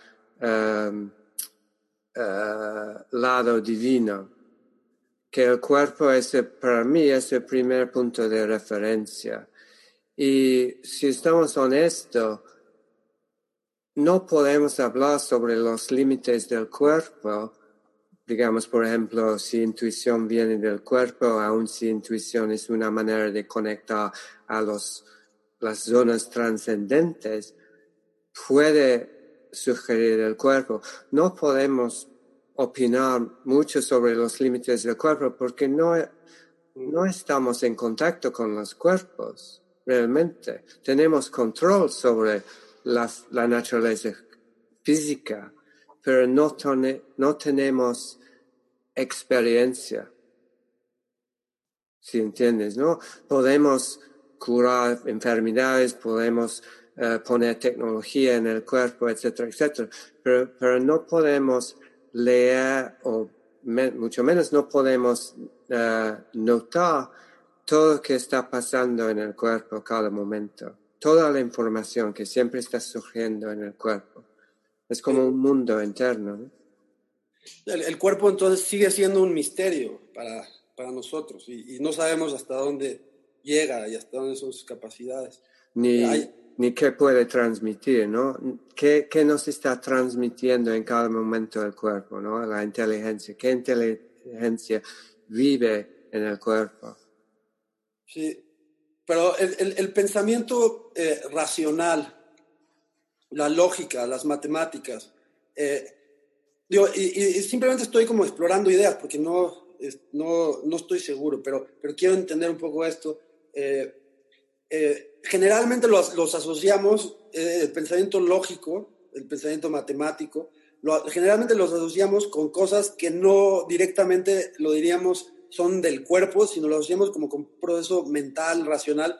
lado divino, que el cuerpo para mí es el primer punto de referencia. Y si estamos honestos, no podemos hablar sobre los límites del cuerpo. Digamos, por ejemplo, si intuición viene del cuerpo, aun si intuición es una manera de conectar a las zonas trascendentes, puede sugerir el cuerpo. No podemos opinar mucho sobre los límites del cuerpo porque no estamos en contacto con los cuerpos, realmente. Tenemos control sobre la naturaleza física, pero no tenemos experiencia, si entiendes, ¿no? Podemos curar enfermedades, podemos poner tecnología en el cuerpo, etcétera, etcétera, pero no podemos leer o mucho menos no podemos notar todo lo que está pasando en el cuerpo cada momento, toda la información que siempre está surgiendo en el cuerpo. Es como un mundo interno, ¿no? El cuerpo entonces sigue siendo un misterio para nosotros y no sabemos hasta dónde llega y hasta dónde son sus capacidades. Ni qué puede transmitir, ¿no? ¿Qué nos está transmitiendo en cada momento el cuerpo, ¿no? La inteligencia. ¿Qué inteligencia vive en el cuerpo? Sí, pero el pensamiento racional, la lógica, las matemáticas, y simplemente estoy como explorando ideas porque no estoy seguro, pero quiero entender un poco esto. Generalmente los asociamos, el pensamiento lógico, el pensamiento matemático, generalmente los asociamos con cosas que no directamente lo diríamos son del cuerpo, sino lo asociamos como con un proceso mental, racional,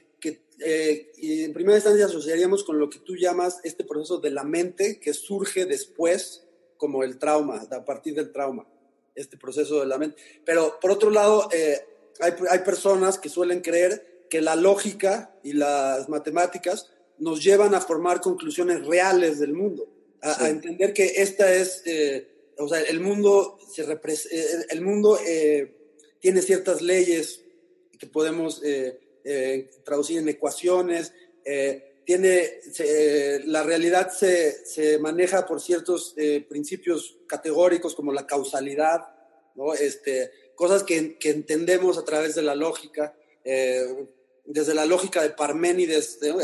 y en primera instancia asociaríamos con lo que tú llamas este proceso de la mente que surge después, como el trauma, a partir del trauma, este proceso de la mente. Pero por otro lado, hay personas que suelen creer que la lógica y las matemáticas nos llevan a formar conclusiones reales del mundo, a entender que esta es, o sea, el mundo tiene ciertas leyes que podemos traducir en ecuaciones, la realidad se maneja por ciertos principios categóricos como la causalidad, ¿no? Cosas que entendemos a través de la lógica, desde la lógica de Parménides, ¿no?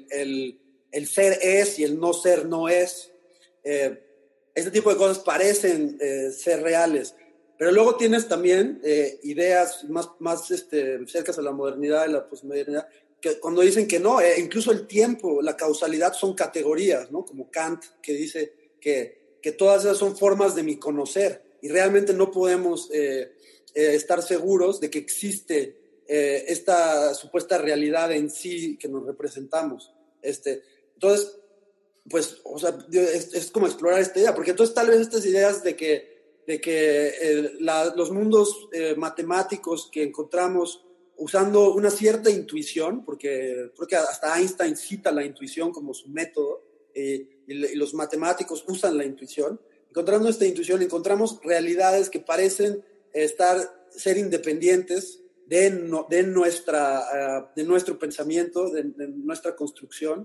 El ser es y el no ser no es. Este tipo de cosas parecen ser reales, pero luego tienes también ideas más cercanas a la modernidad y la posmodernidad, que cuando dicen que no, incluso el tiempo, la causalidad son categorías, ¿no? Como Kant, que dice que todas esas son formas de mi conocer, y realmente no podemos estar seguros de que existe esta supuesta realidad en sí que nos representamos. Entonces, pues, o sea, es como explorar esta idea, porque entonces tal vez estas ideas de que los mundos matemáticos que encontramos usando una cierta intuición, porque creo que hasta Einstein cita la intuición como su método, y los matemáticos usan la intuición. Encontrando esta intuición, encontramos realidades que parecen ser independientes de nuestro pensamiento, de nuestra construcción.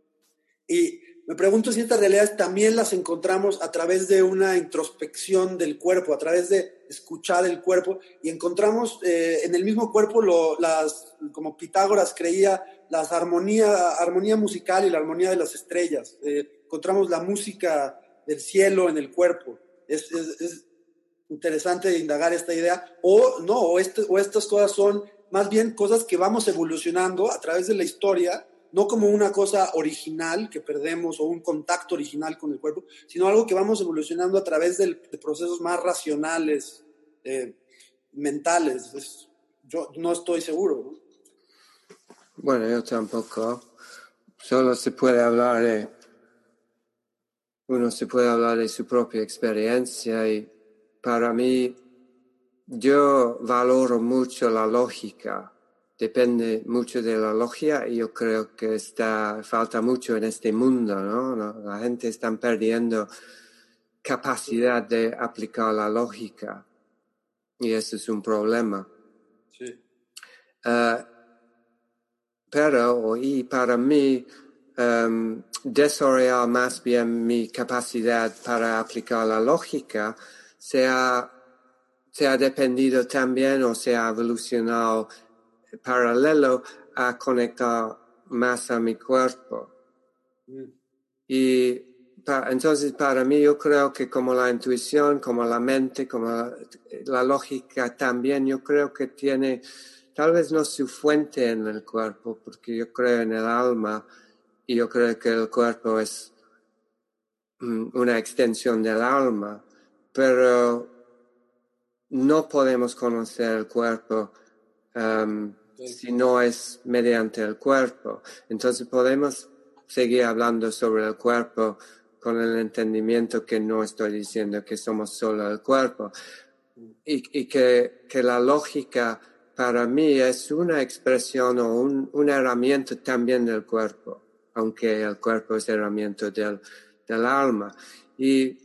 Y me pregunto si estas realidades también las encontramos a través de una introspección del cuerpo, a través de escuchar el cuerpo, y encontramos en el mismo cuerpo, como Pitágoras creía, la armonía musical y la armonía de las estrellas. Encontramos la música del cielo en el cuerpo. Es interesante indagar esta idea, o estas cosas son más bien cosas que vamos evolucionando a través de la historia, no como una cosa original que perdemos o un contacto original con el cuerpo, sino algo que vamos evolucionando a través de procesos más racionales, mentales. Yo no estoy seguro, ¿no? Bueno, yo tampoco. Uno se puede hablar de su propia experiencia, y para mí yo valoro mucho la lógica. Depende mucho de la lógica y yo creo que falta mucho en este mundo, ¿no? La gente está perdiendo capacidad de aplicar la lógica y eso es un problema. Sí. Y para mí, desarrollar más bien mi capacidad para aplicar la lógica se ha dependido también o se ha evolucionado paralelo a conectar más a mi cuerpo. Y entonces para mí yo creo que como la intuición, como la mente, como la lógica también, yo creo que tiene tal vez no su fuente en el cuerpo, porque yo creo en el alma y yo creo que el cuerpo es una extensión del alma, pero no podemos conocer el cuerpo si no es mediante el cuerpo. Entonces podemos seguir hablando sobre el cuerpo con el entendimiento que no estoy diciendo que somos solo el cuerpo y que la lógica para mí es una expresión o una herramienta también del cuerpo, aunque el cuerpo es herramienta del alma. Y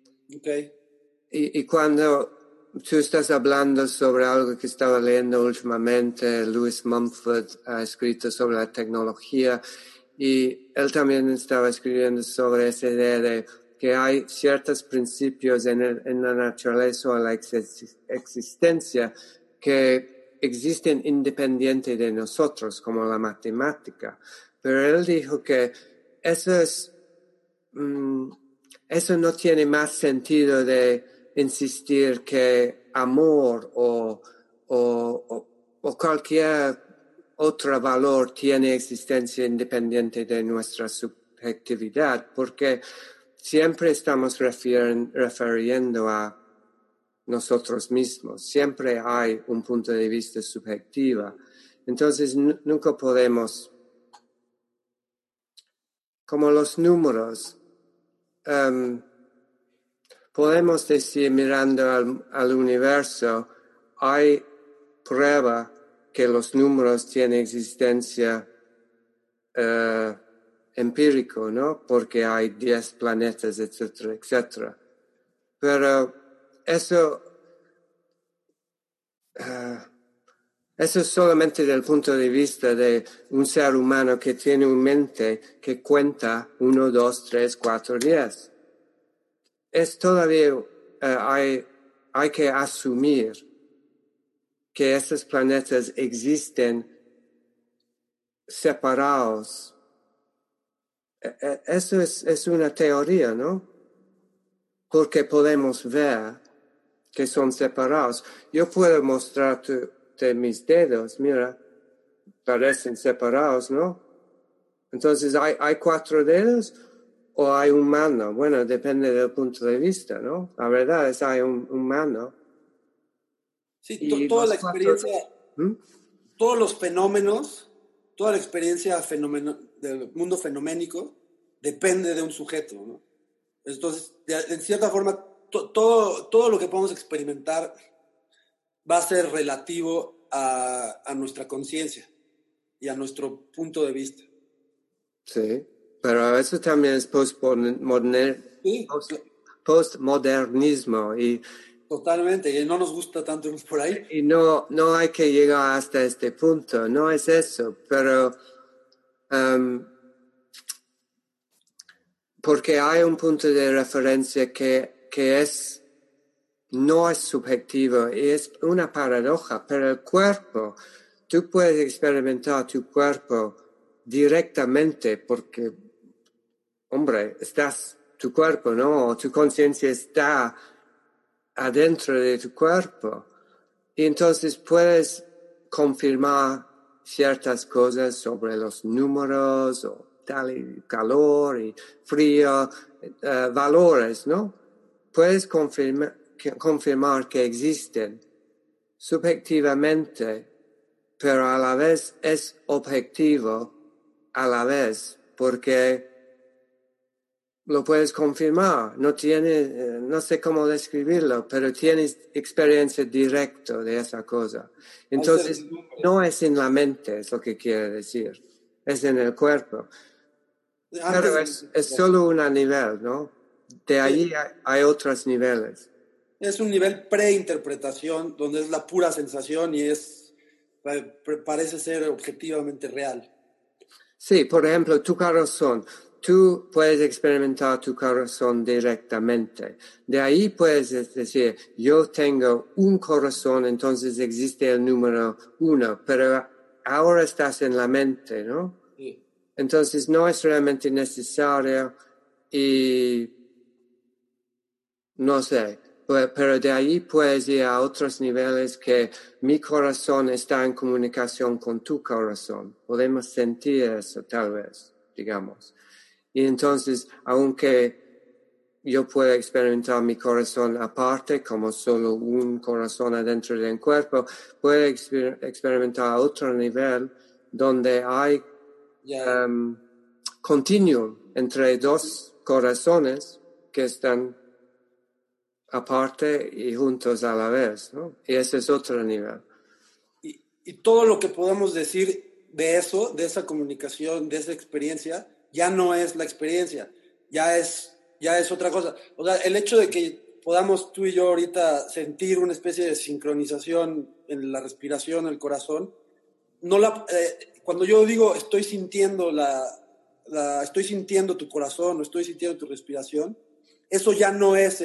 cuando tú estás hablando sobre algo que estaba leyendo últimamente, Lewis Mumford ha escrito sobre la tecnología y él también estaba escribiendo sobre esa idea de que hay ciertos principios en la naturaleza o en la existencia que existen independiente de nosotros, como la matemática. Pero él dijo que eso no tiene más sentido de insistir que amor o cualquier otro valor tiene existencia independiente de nuestra subjetividad, porque siempre estamos refiriendo a nosotros mismos. Siempre hay un punto de vista subjetivo. Entonces, nunca podemos, como los números, podemos decir, mirando al universo, hay prueba que los números tienen existencia empírico, ¿no? Porque hay 10 planetas, etcétera, etcétera. Pero eso es solamente del punto de vista de un ser humano que tiene una mente que cuenta 1, 2, 3, 4, 10. Es todavía, hay que asumir que esos planetas existen separados. Eso es una teoría, ¿no? Porque podemos ver que son separados. Yo puedo mostrarte mis dedos, mira, parecen separados, ¿no? Entonces, ¿hay 4 dedos o hay un mano? Bueno, depende del punto de vista, ¿no? La verdad es hay un mano. Sí, toda la experiencia, todos los fenómenos, toda la experiencia del mundo fenoménico depende de un sujeto, ¿no? Entonces, en cierta forma, todo lo que podemos experimentar va a ser relativo a nuestra conciencia y a nuestro punto de vista. Sí, pero eso también es postmodernismo y totalmente, y no nos gusta tanto irnos por ahí. Y no hay que llegar hasta este punto, no es eso, pero porque hay un punto de referencia que no es subjetivo y es una paradoja, pero el cuerpo, tú puedes experimentar tu cuerpo directamente porque, hombre, tu cuerpo, ¿no? Tu conciencia está adentro de tu cuerpo. Y entonces puedes confirmar ciertas cosas sobre los números o tal y calor y frío, valores, ¿no? Puedes confirmar que existen subjetivamente, pero a la vez es objetivo a la vez, porque lo puedes confirmar, no sé cómo describirlo, pero tienes experiencia directa de esa cosa. Entonces, no es en la mente, es lo que quiere decir, es en el cuerpo. Pero es solo un nivel, ¿no? De ahí hay otros niveles. Es un nivel preinterpretación, donde es la pura sensación y parece ser objetivamente real. Sí, por ejemplo, tu corazón. Tú puedes experimentar tu corazón directamente. De ahí puedes decir, yo tengo un corazón, entonces existe el número 1, pero ahora estás en la mente, ¿no? Sí. Entonces no es realmente necesario y no sé, pero de ahí puedes ir a otros niveles que mi corazón está en comunicación con tu corazón. Podemos sentir eso tal vez, digamos. Y entonces, aunque yo pueda experimentar mi corazón aparte, como solo un corazón adentro del cuerpo, puedo experimentar otro nivel donde hay continuum entre dos corazones que están aparte y juntos a la vez, ¿no? Y ese es otro nivel. Y todo lo que podemos decir de eso, de esa comunicación, de esa experiencia, ya no es la experiencia, ya es otra cosa. O sea, el hecho de que podamos tú y yo ahorita sentir una especie de sincronización en la respiración, el corazón, cuando yo digo estoy sintiendo estoy sintiendo tu corazón o estoy sintiendo tu respiración, eso ya no es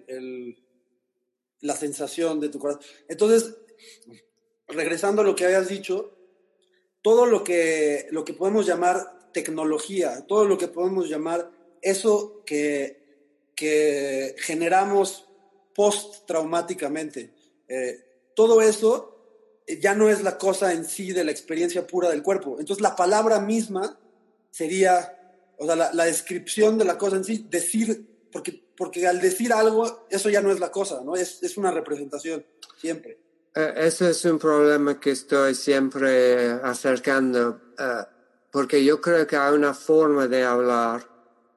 la sensación de tu corazón. Entonces, regresando a lo que habías dicho, todo lo que podemos llamar tecnología, todo lo que podemos llamar eso que generamos post-traumáticamente, todo eso ya no es la cosa en sí de la experiencia pura del cuerpo. Entonces la palabra misma sería, o sea, la descripción de la cosa en sí, decir, porque al decir algo, eso ya no es la cosa, ¿no? Es una representación, siempre. Eso es un problema que estoy siempre acercando, porque yo creo que hay una forma de hablar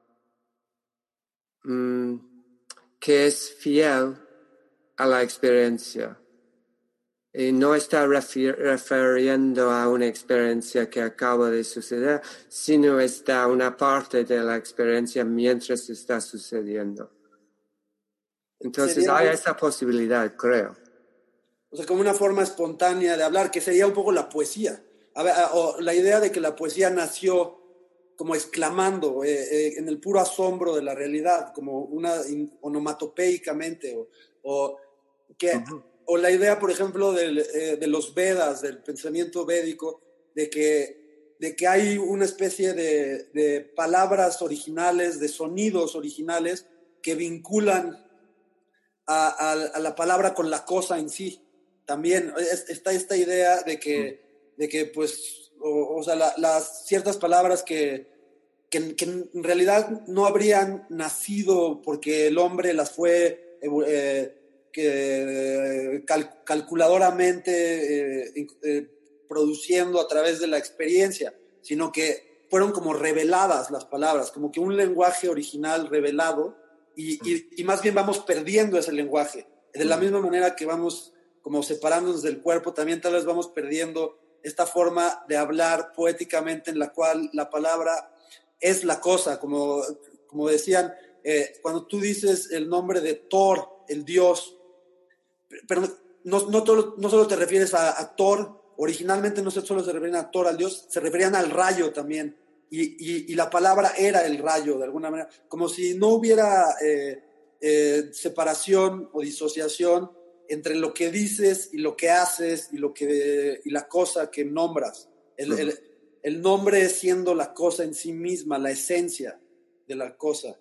que es fiel a la experiencia y no está refiriendo a una experiencia que acaba de suceder, sino está una parte de la experiencia mientras está sucediendo. Entonces hay esa posibilidad, creo. O sea, como una forma espontánea de hablar, que sería un poco la poesía. O la idea de que la poesía nació como exclamando en el puro asombro de la realidad, como onomatopéicamente, o la idea, por ejemplo, de los Vedas, del pensamiento védico, de que hay una especie de palabras originales, de sonidos originales que vinculan a la palabra con la cosa en sí. También está esta idea de que pues, o sea, las ciertas palabras que en realidad no habrían nacido porque el hombre las fue calculadoramente produciendo a través de la experiencia, sino que fueron como reveladas las palabras, como que un lenguaje original revelado, y más bien vamos perdiendo ese lenguaje. De la misma manera que vamos como separándonos del cuerpo, también tal vez vamos perdiendo esta forma de hablar poéticamente en la cual la palabra es la cosa, como decían, cuando tú dices el nombre de Thor, el dios, pero no solo te refieres a Thor, originalmente no solo se referían a Thor, al dios, se referían al rayo también, y la palabra era el rayo, de alguna manera, como si no hubiera separación o disociación entre lo que dices y lo que haces y la cosa que nombras. El nombre siendo la cosa en sí misma, la esencia de la cosa.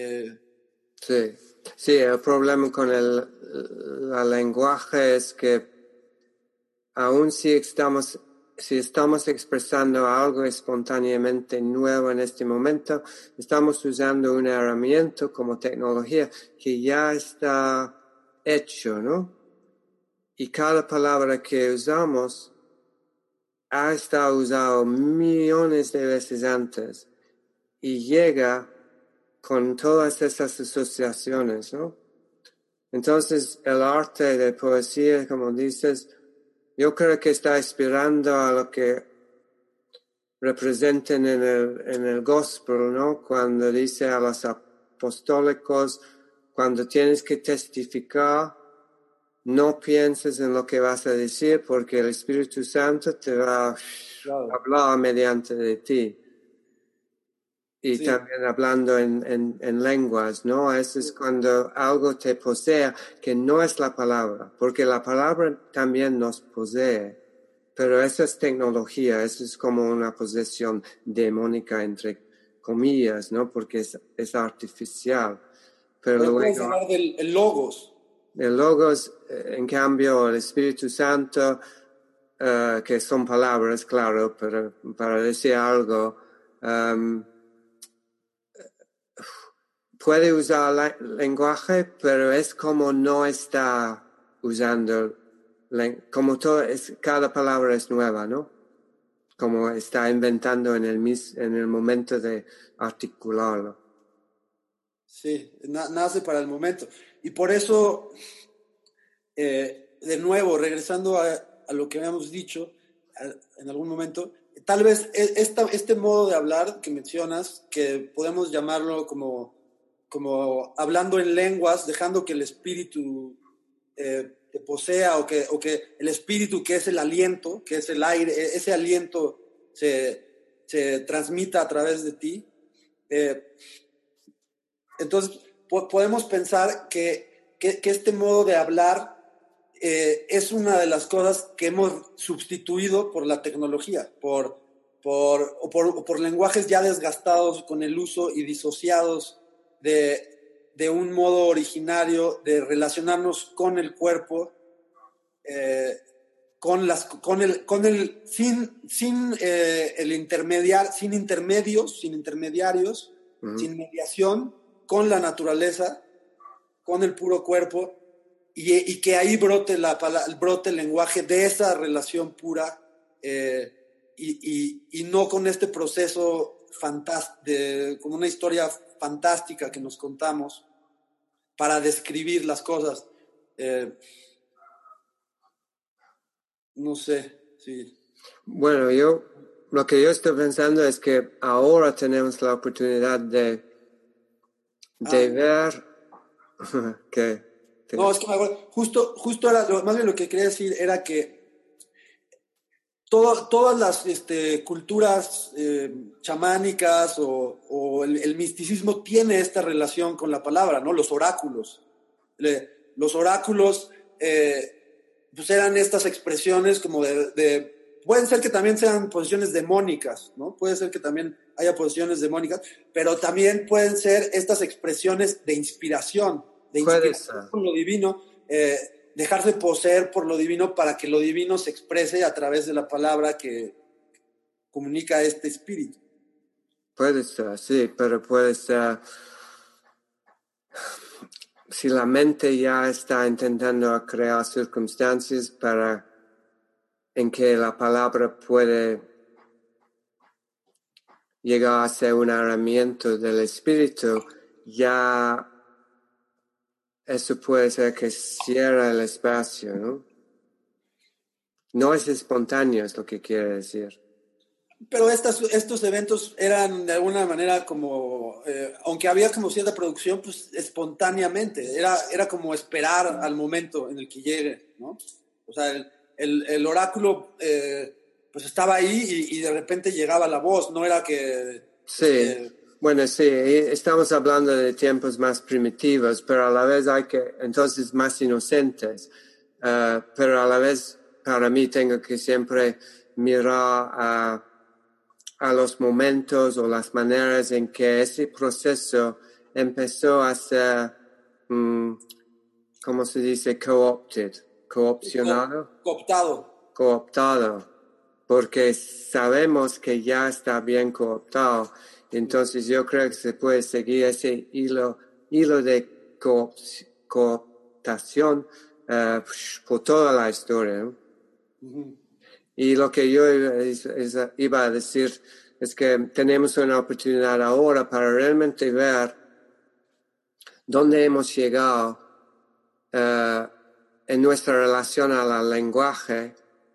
Sí, el problema con el lenguaje es que aun si estamos expresando algo espontáneamente nuevo en este momento, estamos usando una herramienta como tecnología que ya está hecho, ¿no? Y cada palabra que usamos ha estado usado millones de veces antes y llega con todas esas asociaciones, ¿no? Entonces, el arte de poesía, como dices, yo creo que está inspirando a lo que representen en el gospel, ¿no? Cuando dice a los apostólicos, cuando tienes que testificar, no pienses en lo que vas a decir, porque el Espíritu Santo te va a hablar mediante de ti. Y también hablando en lenguas, ¿no? Eso es cuando algo te posee, que no es la palabra, porque la palabra también nos posee. Pero eso es tecnología, eso es como una posesión demónica, entre comillas, ¿no? Porque es artificial. Pero luego, puedes hablar del logos. El logos, en cambio, el Espíritu Santo, que son palabras, claro, pero para decir algo, puede usar lenguaje, pero es como no está usando, como todo, cada palabra es nueva, ¿no? Como está inventando en el momento de articularlo. Sí, nace para el momento. Y por eso, de nuevo, regresando a lo que habíamos dicho en algún momento, tal vez este modo de hablar que mencionas, que podemos llamarlo como hablando en lenguas, dejando que el espíritu te posea, o que el espíritu, que es el aliento, que es el aire, ese aliento se transmita a través de ti. Entonces, podemos pensar que este modo de hablar es una de las cosas que hemos sustituido por la tecnología, por lenguajes ya desgastados con el uso y disociados de un modo originario de relacionarnos con el cuerpo, sin intermediarios, sin mediación, con la naturaleza, con el puro cuerpo, y que ahí brote el lenguaje de esa relación pura, y no con este proceso como una historia fantástica que nos contamos para describir las cosas. No sé, sí. Bueno, lo que yo estoy pensando es que ahora tenemos la oportunidad de ver que... No, es que justo era, más bien lo que quería decir era que todas las culturas chamánicas o el misticismo tiene esta relación con la palabra, ¿no? Los oráculos. Los oráculos pues eran estas expresiones como pueden ser que también sean posiciones demónicas, ¿no? Puede ser que también haya posiciones demónicas, pero también pueden ser estas expresiones de inspiración por lo divino, dejarse poseer por lo divino para que lo divino se exprese a través de la palabra que comunica este espíritu. Puede ser, sí, pero puede ser... Si la mente ya está intentando crear circunstancias en que la palabra puede llegar a ser un herramienta del espíritu, ya eso puede ser que cierra el espacio, ¿no? No es espontáneo, es lo que quiere decir. Pero estos eventos eran de alguna manera como, aunque había como cierta producción, pues espontáneamente, era como esperar al momento en el que llegue, ¿no? O sea, el oráculo pues estaba ahí y de repente llegaba la voz, no era que... Sí, bueno, sí, estamos hablando de tiempos más primitivos, pero a la vez entonces más inocentes, pero a la vez para mí tengo que siempre mirar a los momentos o las maneras en que ese proceso empezó a ser, ¿cómo se dice? Coopcionado. Cooptado, porque sabemos que ya está bien cooptado. Entonces yo creo que se puede seguir ese hilo de cooptación por toda la historia, ¿no? Uh-huh. Y lo que yo iba a decir es que tenemos una oportunidad ahora para realmente ver dónde hemos llegado en nuestra relación al lenguaje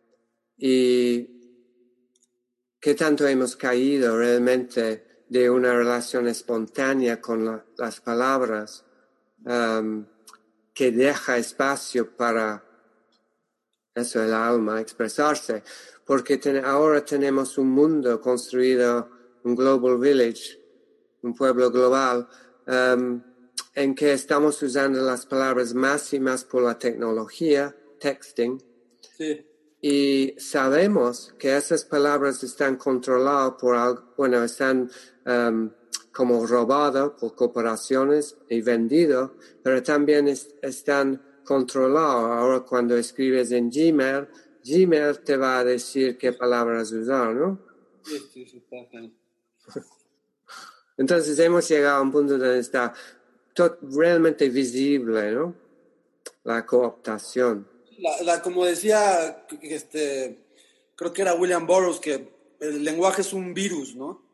y qué tanto hemos caído realmente de una relación espontánea con las palabras que deja espacio para eso, el alma, expresarse, porque ahora tenemos un mundo construido, un global village, un pueblo global, en que estamos usando las palabras más y más por la tecnología, texting, Sí. y sabemos que esas palabras están controladas por algo, bueno, están como robadas por corporaciones y vendidas, pero también están controlados. Ahora cuando escribes en Gmail, Gmail te va a decir qué palabras usar, ¿no? Sí, está bien. Entonces hemos llegado a un punto donde está realmente visible, ¿no? La cooptación. Como decía, creo que era William Burroughs, que el lenguaje es un virus, ¿no?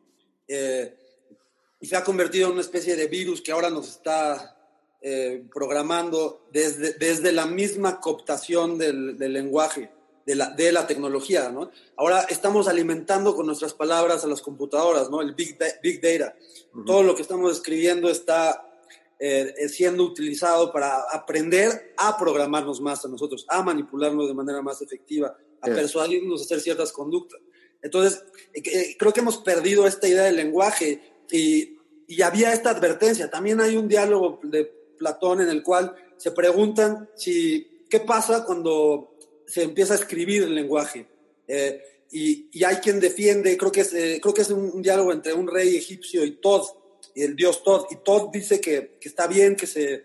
Y se ha convertido en una especie de virus que ahora nos está programando desde la misma cooptación del lenguaje, de la tecnología, ¿no? Ahora estamos alimentando con nuestras palabras a las computadoras, ¿no? El Big Data. Uh-huh. Todo lo que estamos escribiendo está siendo utilizado para aprender a programarnos más a nosotros, a manipularnos de manera más efectiva, a persuadirnos a hacer ciertas conductas. Entonces, creo que hemos perdido esta idea del lenguaje y había esta advertencia. También hay un diálogo de Platón en el cual se preguntan qué pasa cuando se empieza a escribir el lenguaje. Y hay quien defiende, creo que es un diálogo entre un rey egipcio y Tod, y el dios Tod. Y Tod dice que está bien que se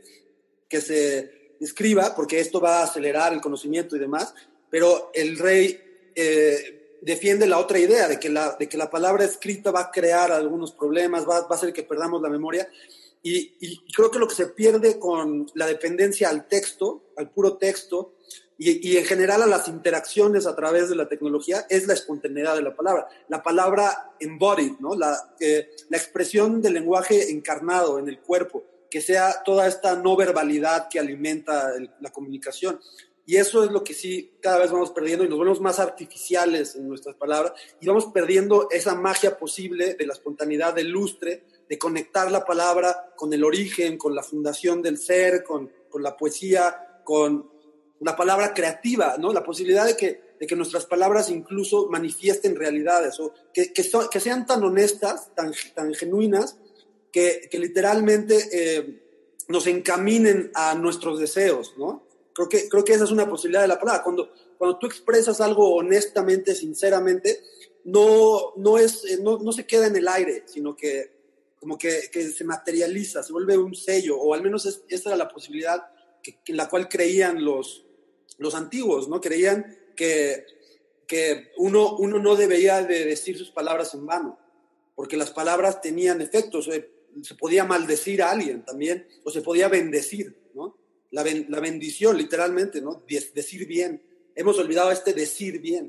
escriba, porque esto va a acelerar el conocimiento y demás, pero el rey defiende la otra idea de que la palabra escrita va a crear algunos problemas, va a hacer que perdamos la memoria. Y creo que lo que se pierde con la dependencia al texto, al puro texto, y en general a las interacciones a través de la tecnología, es la espontaneidad de la palabra embodied, ¿no? La expresión del lenguaje encarnado en el cuerpo, que sea toda esta no verbalidad que alimenta la comunicación. Y eso es lo que sí cada vez vamos perdiendo, y nos volvemos más artificiales en nuestras palabras, y vamos perdiendo esa magia posible de la espontaneidad, del lustre, de conectar la palabra con el origen, con la fundación del ser, con la poesía, con la palabra creativa, ¿no? La posibilidad de que nuestras palabras incluso manifiesten realidades, o que sean tan honestas, tan genuinas, que literalmente nos encaminen a nuestros deseos, ¿no? Creo que esa es una posibilidad de la palabra. Cuando tú expresas algo honestamente, sinceramente, no se queda en el aire, sino que como que se materializa, se vuelve un sello, o al menos esa era la posibilidad en la cual creían los antiguos, ¿no? Creían que uno no debería de decir sus palabras en vano, porque las palabras tenían efectos. Se podía maldecir a alguien también, o se podía bendecir, ¿no? La bendición, literalmente, ¿no? Decir bien. Hemos olvidado decir bien.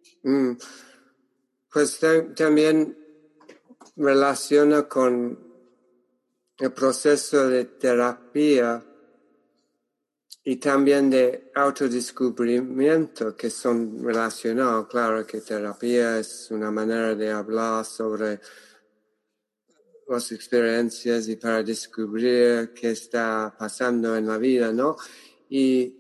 Pues también relaciona con el proceso de terapia y también de autodescubrimiento, que son relacionados. Claro que terapia es una manera de hablar sobre las experiencias y para descubrir qué está pasando en la vida, ¿no? Y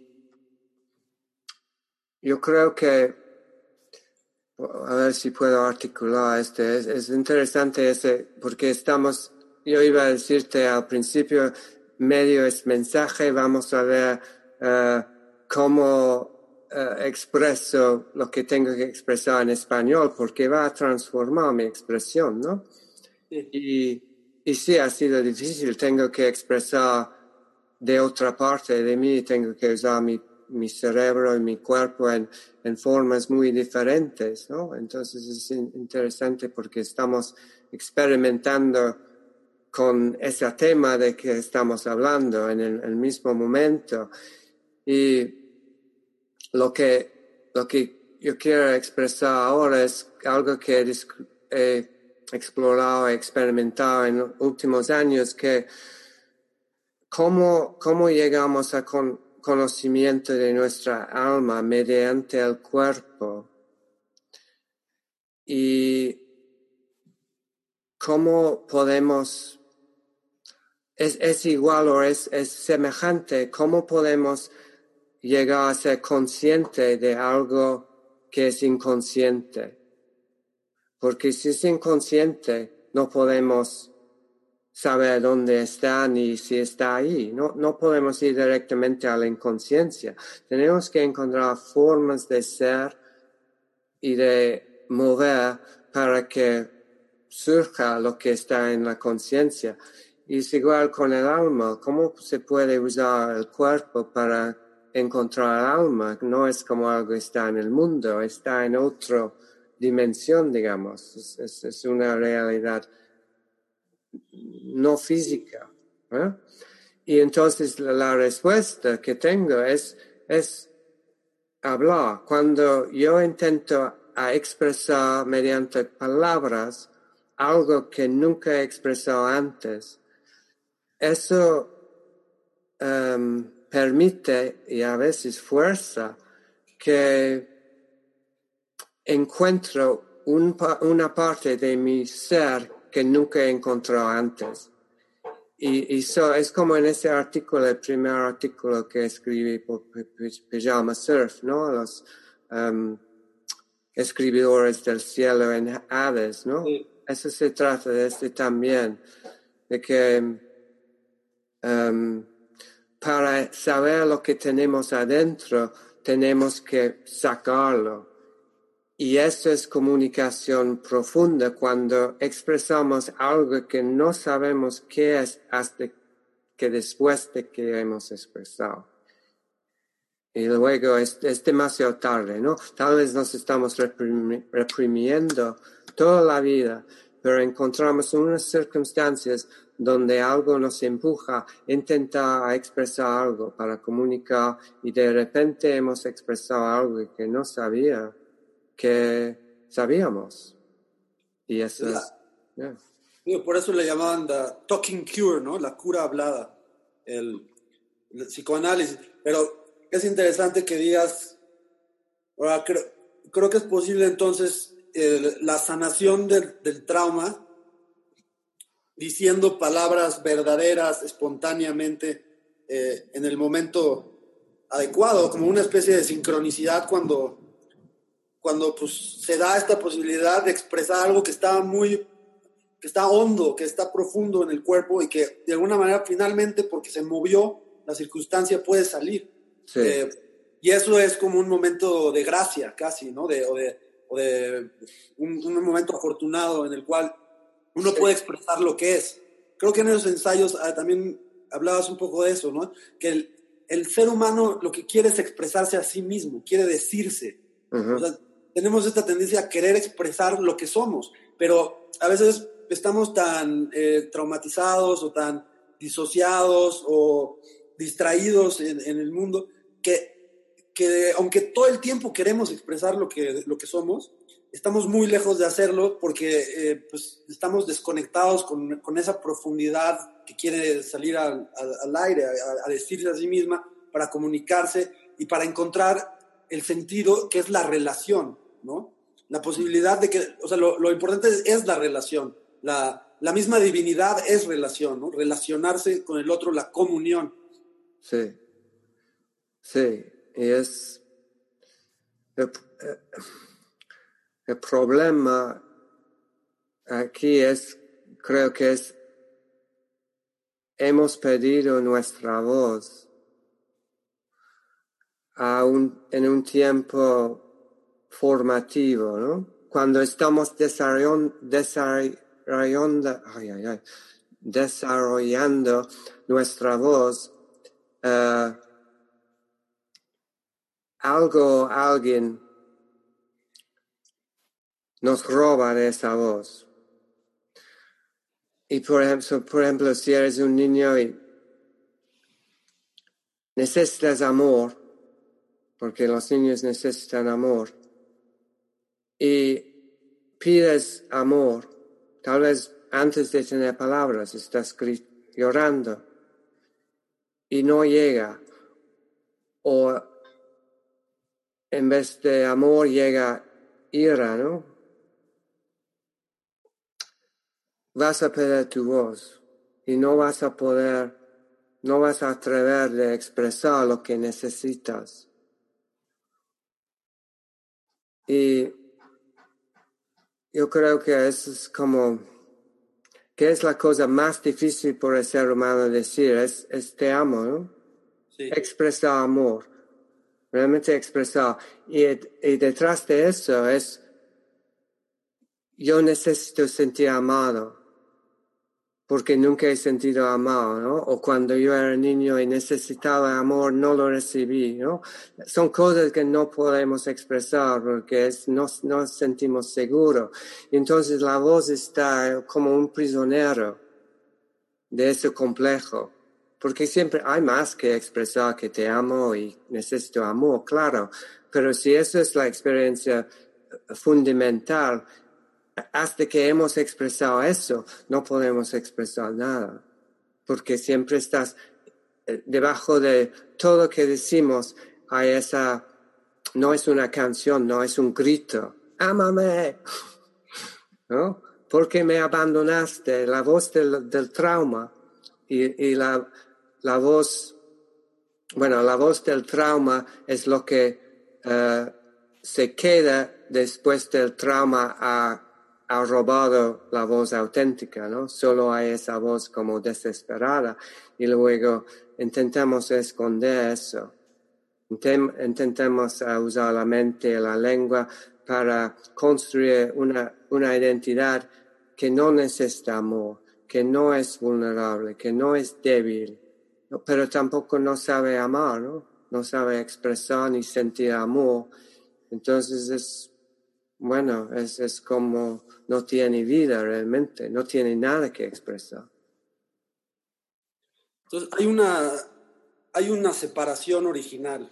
yo creo que, a ver si puedo articular es interesante porque yo iba a decirte al principio, medio es mensaje, vamos a ver cómo expreso lo que tengo que expresar en español, porque va a transformar mi expresión, ¿no? Sí. Y sí, ha sido difícil, tengo que expresar de otra parte de mí, tengo que usar mi cerebro y mi cuerpo en formas muy diferentes, ¿no? Entonces es interesante porque estamos experimentando con ese tema de que estamos hablando en el mismo momento. Y lo que yo quiero expresar ahora es algo que he explorado, experimentado en los últimos años, que ¿cómo llegamos a conocimiento de nuestra alma mediante el cuerpo? Y cómo podemos, es igual o es semejante, cómo podemos llegar a ser consciente de algo que es inconsciente. Porque si es inconsciente, no podemos saber dónde está ni si está ahí. No podemos ir directamente a la inconsciencia. Tenemos que encontrar formas de ser y de mover para que surja lo que está en la conciencia. Y es igual con el alma. ¿Cómo se puede usar el cuerpo para encontrar el alma? No es como algo que está en el mundo, está en otra dimensión, digamos. Es una realidad no física. Y entonces la respuesta que tengo es hablar. Cuando yo intento expresar mediante palabras algo que nunca he expresado antes, eso permite y a veces fuerza que encuentro una parte de mi ser que nunca he encontrado antes. Y es como en ese artículo, el primer artículo que escribí por Pijama Surf, ¿no? Los escribidores del cielo en Hades, ¿no? Sí. Eso se trata de este también, de que para saber lo que tenemos adentro, tenemos que sacarlo. Y eso es comunicación profunda cuando expresamos algo que no sabemos qué es hasta que después de que hemos expresado. Y luego es demasiado tarde, ¿no? Tal vez nos estamos reprimiendo toda la vida, pero encontramos unas circunstancias donde algo nos empuja a intentar expresar algo para comunicar y de repente hemos expresado algo que no sabía que sabíamos. Y eso es... Yeah. Por eso le llamaban the talking cure, ¿no? La cura hablada, el psicoanálisis. Pero es interesante que digas, ahora creo que es posible entonces la sanación del trauma diciendo palabras verdaderas, espontáneamente, en el momento adecuado, como una especie de sincronicidad cuando pues, se da esta posibilidad de expresar algo que está hondo, que está profundo en el cuerpo y que de alguna manera finalmente, porque se movió, la circunstancia puede salir. Sí. Y eso es como un momento de gracia casi, ¿no? O de un momento afortunado en el cual uno puede expresar lo que es. Creo que en esos ensayos también hablabas un poco de eso, ¿no? Que el ser humano lo que quiere es expresarse a sí mismo, quiere decirse. Uh-huh. O sea, tenemos esta tendencia a querer expresar lo que somos, pero a veces estamos tan traumatizados o tan disociados o distraídos en el mundo que aunque todo el tiempo queremos expresar lo que somos, estamos muy lejos de hacerlo porque pues estamos desconectados con esa profundidad que quiere salir al aire, a decirse a sí misma para comunicarse y para encontrar el sentido que es la relación, ¿no? La posibilidad de que, o sea, lo importante es la relación. La misma divinidad es relación, ¿no? Relacionarse con el otro, la comunión. Sí. Sí, y es... El problema aquí creo que hemos perdido nuestra voz en un tiempo formativo, ¿no? Cuando estamos desarrollando nuestra voz, alguien nos roba de esa voz. Y por ejemplo, si eres un niño y necesitas amor, porque los niños necesitan amor, y pides amor, tal vez antes de tener palabras estás llorando, y no llega, o en vez de amor llega ira, ¿no? Vas a perder tu voz y no vas a atrever de expresar lo que necesitas. Y yo creo que eso es que es la cosa más difícil por el ser humano decir, es te amo, ¿no? Sí. Expresar amor, realmente expresar. Y detrás de eso es, yo necesito sentir amado, porque nunca he sentido amado, ¿no? O cuando yo era niño y necesitaba amor, no lo recibí, ¿no? Son cosas que no podemos expresar porque no nos sentimos seguros. Y entonces la voz está como un prisionero de ese complejo. Porque siempre hay más que expresar que te amo y necesito amor, claro. Pero si esa es la experiencia fundamental, hasta que hemos expresado eso, no podemos expresar nada. Porque siempre estás debajo de todo lo que decimos, hay esa, no es una canción, no es un grito. ¡Ámame! ¿No? Porque me abandonaste, la voz del trauma y la voz, bueno, la voz del trauma es lo que se queda después del trauma ha robado la voz auténtica, ¿no? Solo hay esa voz como desesperada y luego intentamos esconder eso. Intentamos usar la mente y la lengua para construir una identidad que no necesita amor, que no es vulnerable, que no es débil, ¿no? Pero tampoco no sabe amar, ¿no? No sabe expresar ni sentir amor. Entonces es como no tiene vida realmente, no tiene nada que expresar. Entonces hay una separación original.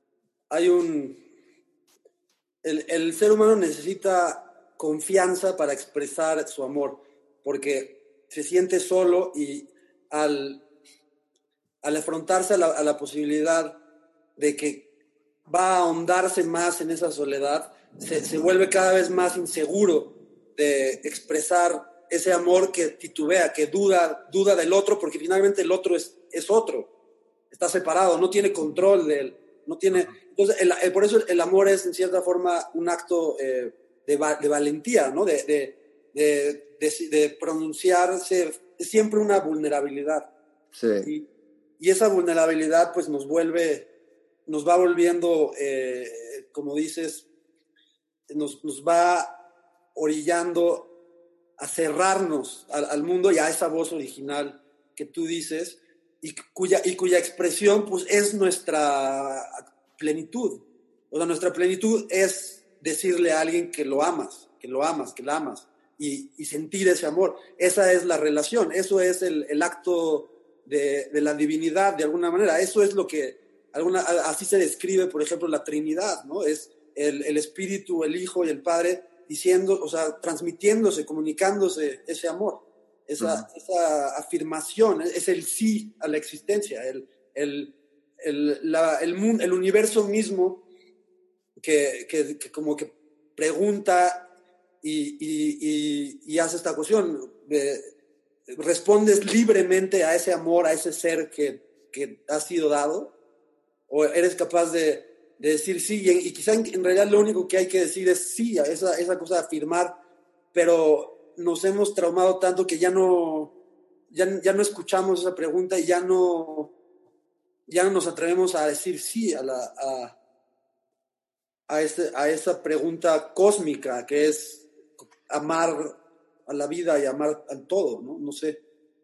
El ser humano necesita confianza para expresar su amor, porque se siente solo y al afrontarse a la posibilidad de que va a ahondarse más en esa soledad, se vuelve cada vez más inseguro de expresar ese amor que titubea, que duda del otro, porque finalmente el otro es otro, está separado, no tiene control de él, no tiene... Entonces, por eso el amor es en cierta forma un acto de valentía, ¿no? De pronunciarse, es siempre una vulnerabilidad. Sí. Y esa vulnerabilidad pues nos va volviendo, como dices, nos va orillando a cerrarnos al mundo y a esa voz original que tú dices y cuya expresión pues es nuestra plenitud. O sea, nuestra plenitud es decirle a alguien que lo amas, que la amas y sentir ese amor. Esa es la relación, eso es el acto de la divinidad de alguna manera. Eso es lo que así se describe, por ejemplo, la Trinidad, ¿no? Es el Espíritu, el Hijo y el Padre diciendo, o sea, transmitiéndose, comunicándose ese amor, esa afirmación, es el sí a la existencia, el universo mismo que como que pregunta y hace esta cuestión, respondes libremente a ese amor, a ese ser que ha sido dado, o eres capaz de decir sí, y quizá en realidad lo único que hay que decir es sí, a esa cosa de afirmar, pero nos hemos traumado tanto que ya no escuchamos esa pregunta y ya no nos atrevemos a decir sí a esa pregunta cósmica que es amar a la vida y amar al todo, ¿no? No sé.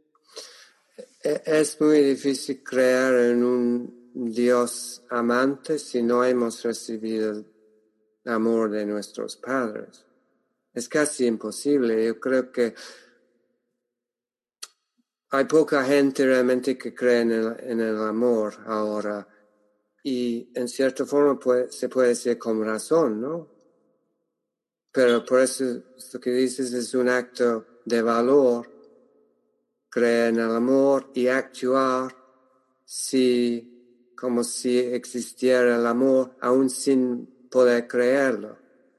Es muy difícil creer en un Dios amante si no hemos recibido el amor de nuestros padres. Es casi imposible. Yo creo que hay poca gente realmente que cree en el amor ahora. Y en cierta forma se puede decir con razón, ¿no? Pero por eso lo que dices es un acto de valor, creer en el amor y actuar como si existiera el amor, aún sin poder creerlo.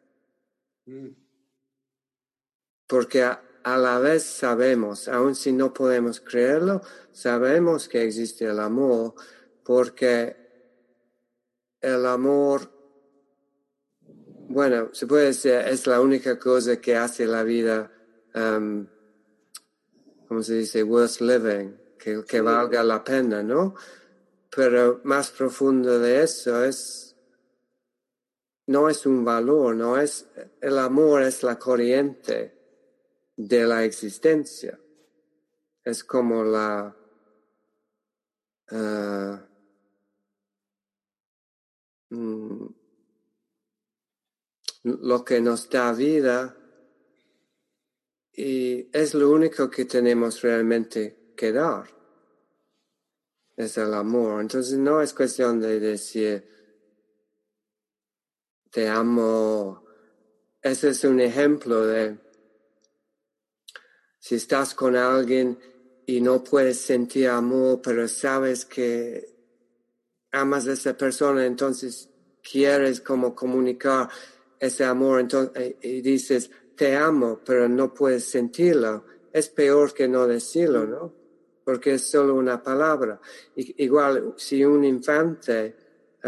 Porque a la vez sabemos, aun si no podemos creerlo, sabemos que existe el amor, porque el amor, bueno, se puede decir, es la única cosa que hace la vida, ¿cómo se dice? Worth living, que valga la pena, ¿no? Pero más profundo de eso no es un valor, el amor es la corriente de la existencia. Es como lo que nos da vida, y es lo único que tenemos realmente que dar. Es el amor. Entonces no es cuestión de decir te amo. Ese es un ejemplo de si estás con alguien y no puedes sentir amor, pero sabes que amas a esa persona, entonces quieres como comunicar ese amor, entonces, y dices te amo, pero no puedes sentirlo. Es peor que no decirlo, ¿no? Porque es solo una palabra. Igual, si un infante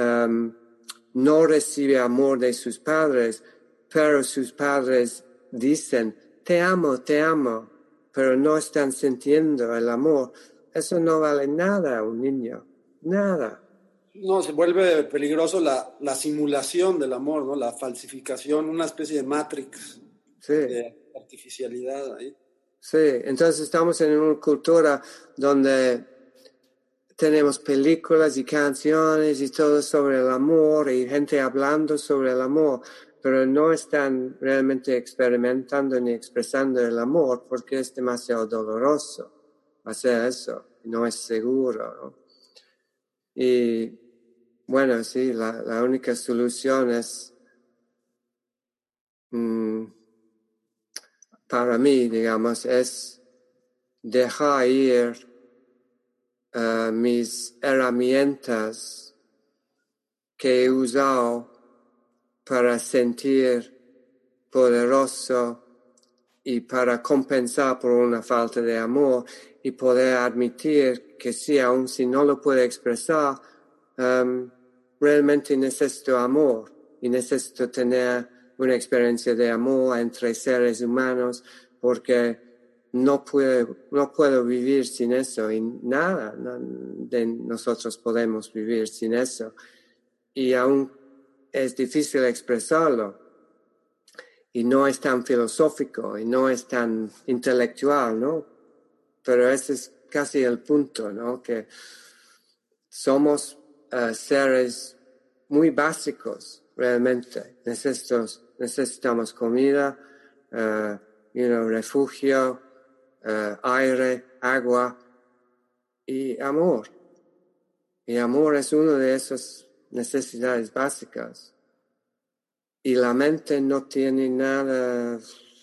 no recibe amor de sus padres, pero sus padres dicen te amo, pero no están sintiendo el amor, eso no vale nada a un niño, nada. No, se vuelve peligroso la simulación del amor, ¿no? La falsificación, una especie de Matrix, sí, de artificialidad ahí. Sí, entonces estamos en una cultura donde tenemos películas y canciones y todo sobre el amor y gente hablando sobre el amor, pero no están realmente experimentando ni expresando el amor porque es demasiado doloroso hacer eso, no es seguro, ¿no? Y bueno, sí, la única solución es para mí, digamos, es dejar ir mis herramientas que he usado para sentir poderoso y para compensar por una falta de amor y poder admitir que sí, aun si no lo puedo expresar, realmente necesito amor y necesito tener una experiencia de amor entre seres humanos porque no puedo vivir sin eso y nada de nosotros podemos vivir sin eso. Y aún es difícil expresarlo y no es tan filosófico y no es tan intelectual, ¿no? Pero ese es casi el punto, ¿no? Que somos seres muy básicos realmente. Necesitamos comida, refugio, aire, agua y amor. Y amor es una de esas necesidades básicas. Y la mente no tiene nada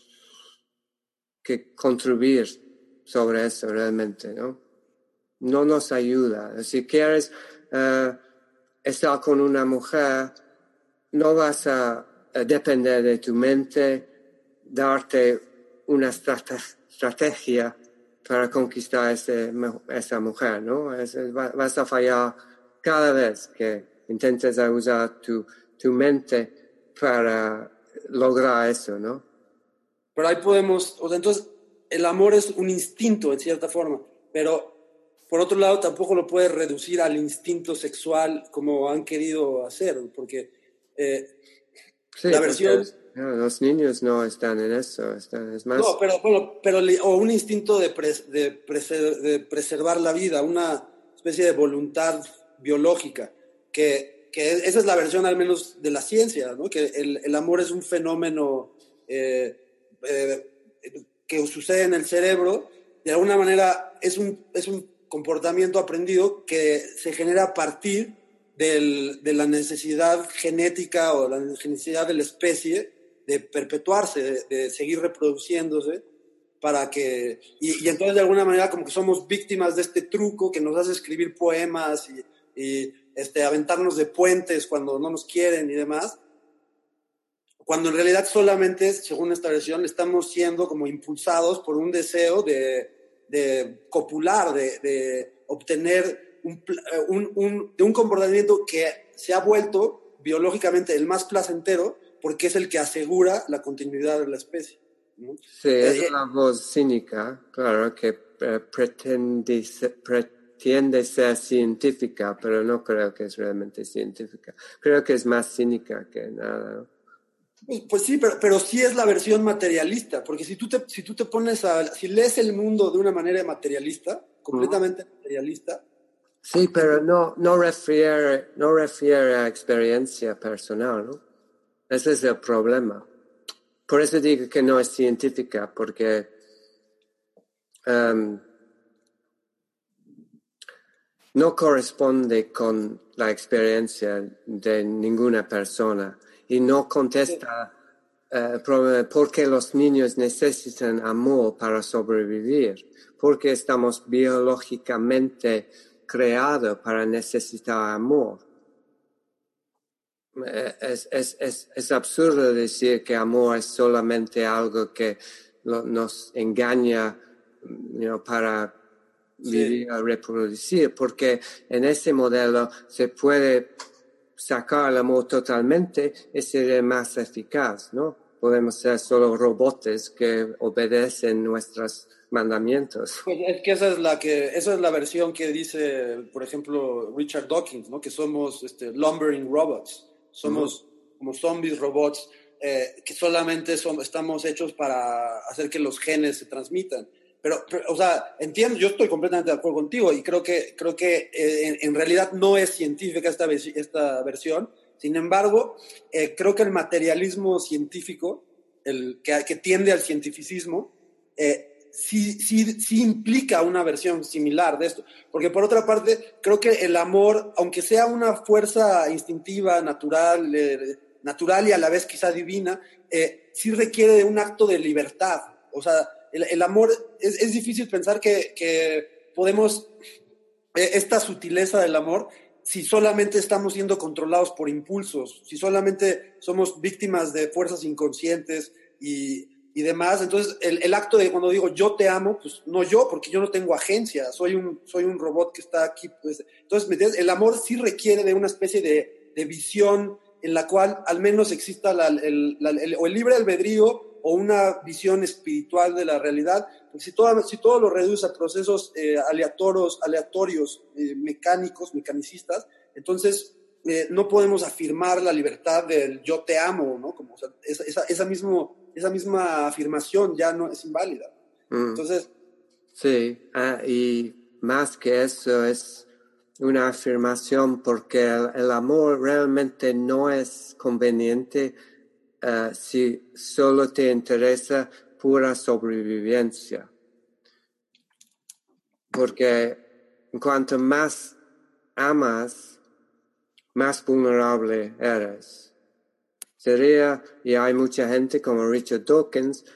que contribuir sobre eso realmente, ¿no? No nos ayuda. Si quieres estar con una mujer, no vas a depender de tu mente, darte una estrategia para conquistar esa mujer, ¿no? Vas a fallar cada vez que intentes usar tu mente para lograr eso, ¿no? Pero ahí podemos, o sea, entonces el amor es un instinto en cierta forma, pero por otro lado tampoco lo puedes reducir al instinto sexual como han querido hacer, porque sí, la versión... los niños no están en eso, es más... No, pero bueno, o un instinto de preservar la vida, una especie de voluntad biológica, que esa es la versión al menos de la ciencia, ¿no? Que el amor es un fenómeno que sucede en el cerebro, de alguna manera es un comportamiento aprendido que se genera a partir de la necesidad genética o la necesidad de la especie de perpetuarse, de seguir reproduciéndose, para que... Y entonces de alguna manera como que somos víctimas de este truco que nos hace escribir poemas y aventarnos de puentes cuando no nos quieren y demás, cuando en realidad solamente, según esta versión, estamos siendo como impulsados por un deseo de copular, de obtener un comportamiento que se ha vuelto biológicamente el más placentero porque es el que asegura la continuidad de la especie, ¿no? Sí, es una voz cínica, claro, que pretende ser científica, pero no creo que es realmente científica. Creo que es más cínica que nada, ¿no? Pues sí, pero sí es la versión materialista, porque si tú te pones si lees el mundo de una manera materialista, completamente materialista. Sí, pero no refiere a experiencia personal, ¿no? Ese es el problema. Por eso digo que no es científica, porque no corresponde con la experiencia de ninguna persona y no contesta por qué los niños necesitan amor para sobrevivir, porque estamos biológicamente creados para necesitar amor. Es absurdo decir que amor es solamente algo que nos engaña, para vivir a reproducir, porque en ese modelo se puede sacar el amor totalmente y ser más eficaz, ¿no? Podemos ser solo robots que obedecen nuestros mandamientos. Pues es que esa es la versión que dice, por ejemplo, Richard Dawkins, ¿no? Que somos lumbering robots, somos como zombies robots que solamente estamos hechos para hacer que los genes se transmitan. Pero, o sea, entiendo, yo estoy completamente de acuerdo contigo y creo que en realidad no es científica esta versión. Sin embargo, creo que el materialismo científico, el que tiende al cientificismo, sí implica una versión similar de esto. Porque por otra parte, creo que el amor, aunque sea una fuerza instintiva, natural y a la vez quizá divina, sí requiere de un acto de libertad. O sea, el amor, es difícil pensar que podemos, esta sutileza del amor, si solamente estamos siendo controlados por impulsos, si solamente somos víctimas de fuerzas inconscientes y demás. Entonces, el acto de cuando digo yo te amo, pues no yo, porque yo no tengo agencia, soy un robot que está aquí. Pues. Entonces, ¿me entiendes? El amor sí requiere de una especie de visión en la cual al menos exista o el libre albedrío o una visión espiritual de la realidad. Porque si todo lo reduce a procesos aleatorios, mecanicistas, entonces no podemos afirmar la libertad del yo te amo, ¿no? Como, o sea, esa misma afirmación ya no es inválida. Entonces... Sí, y más que eso es una afirmación porque el amor realmente no es conveniente si solo te interesa pura sobrevivencia. Porque cuanto más amas, más vulnerable eres. Y hay mucha gente como Richard Dawkins,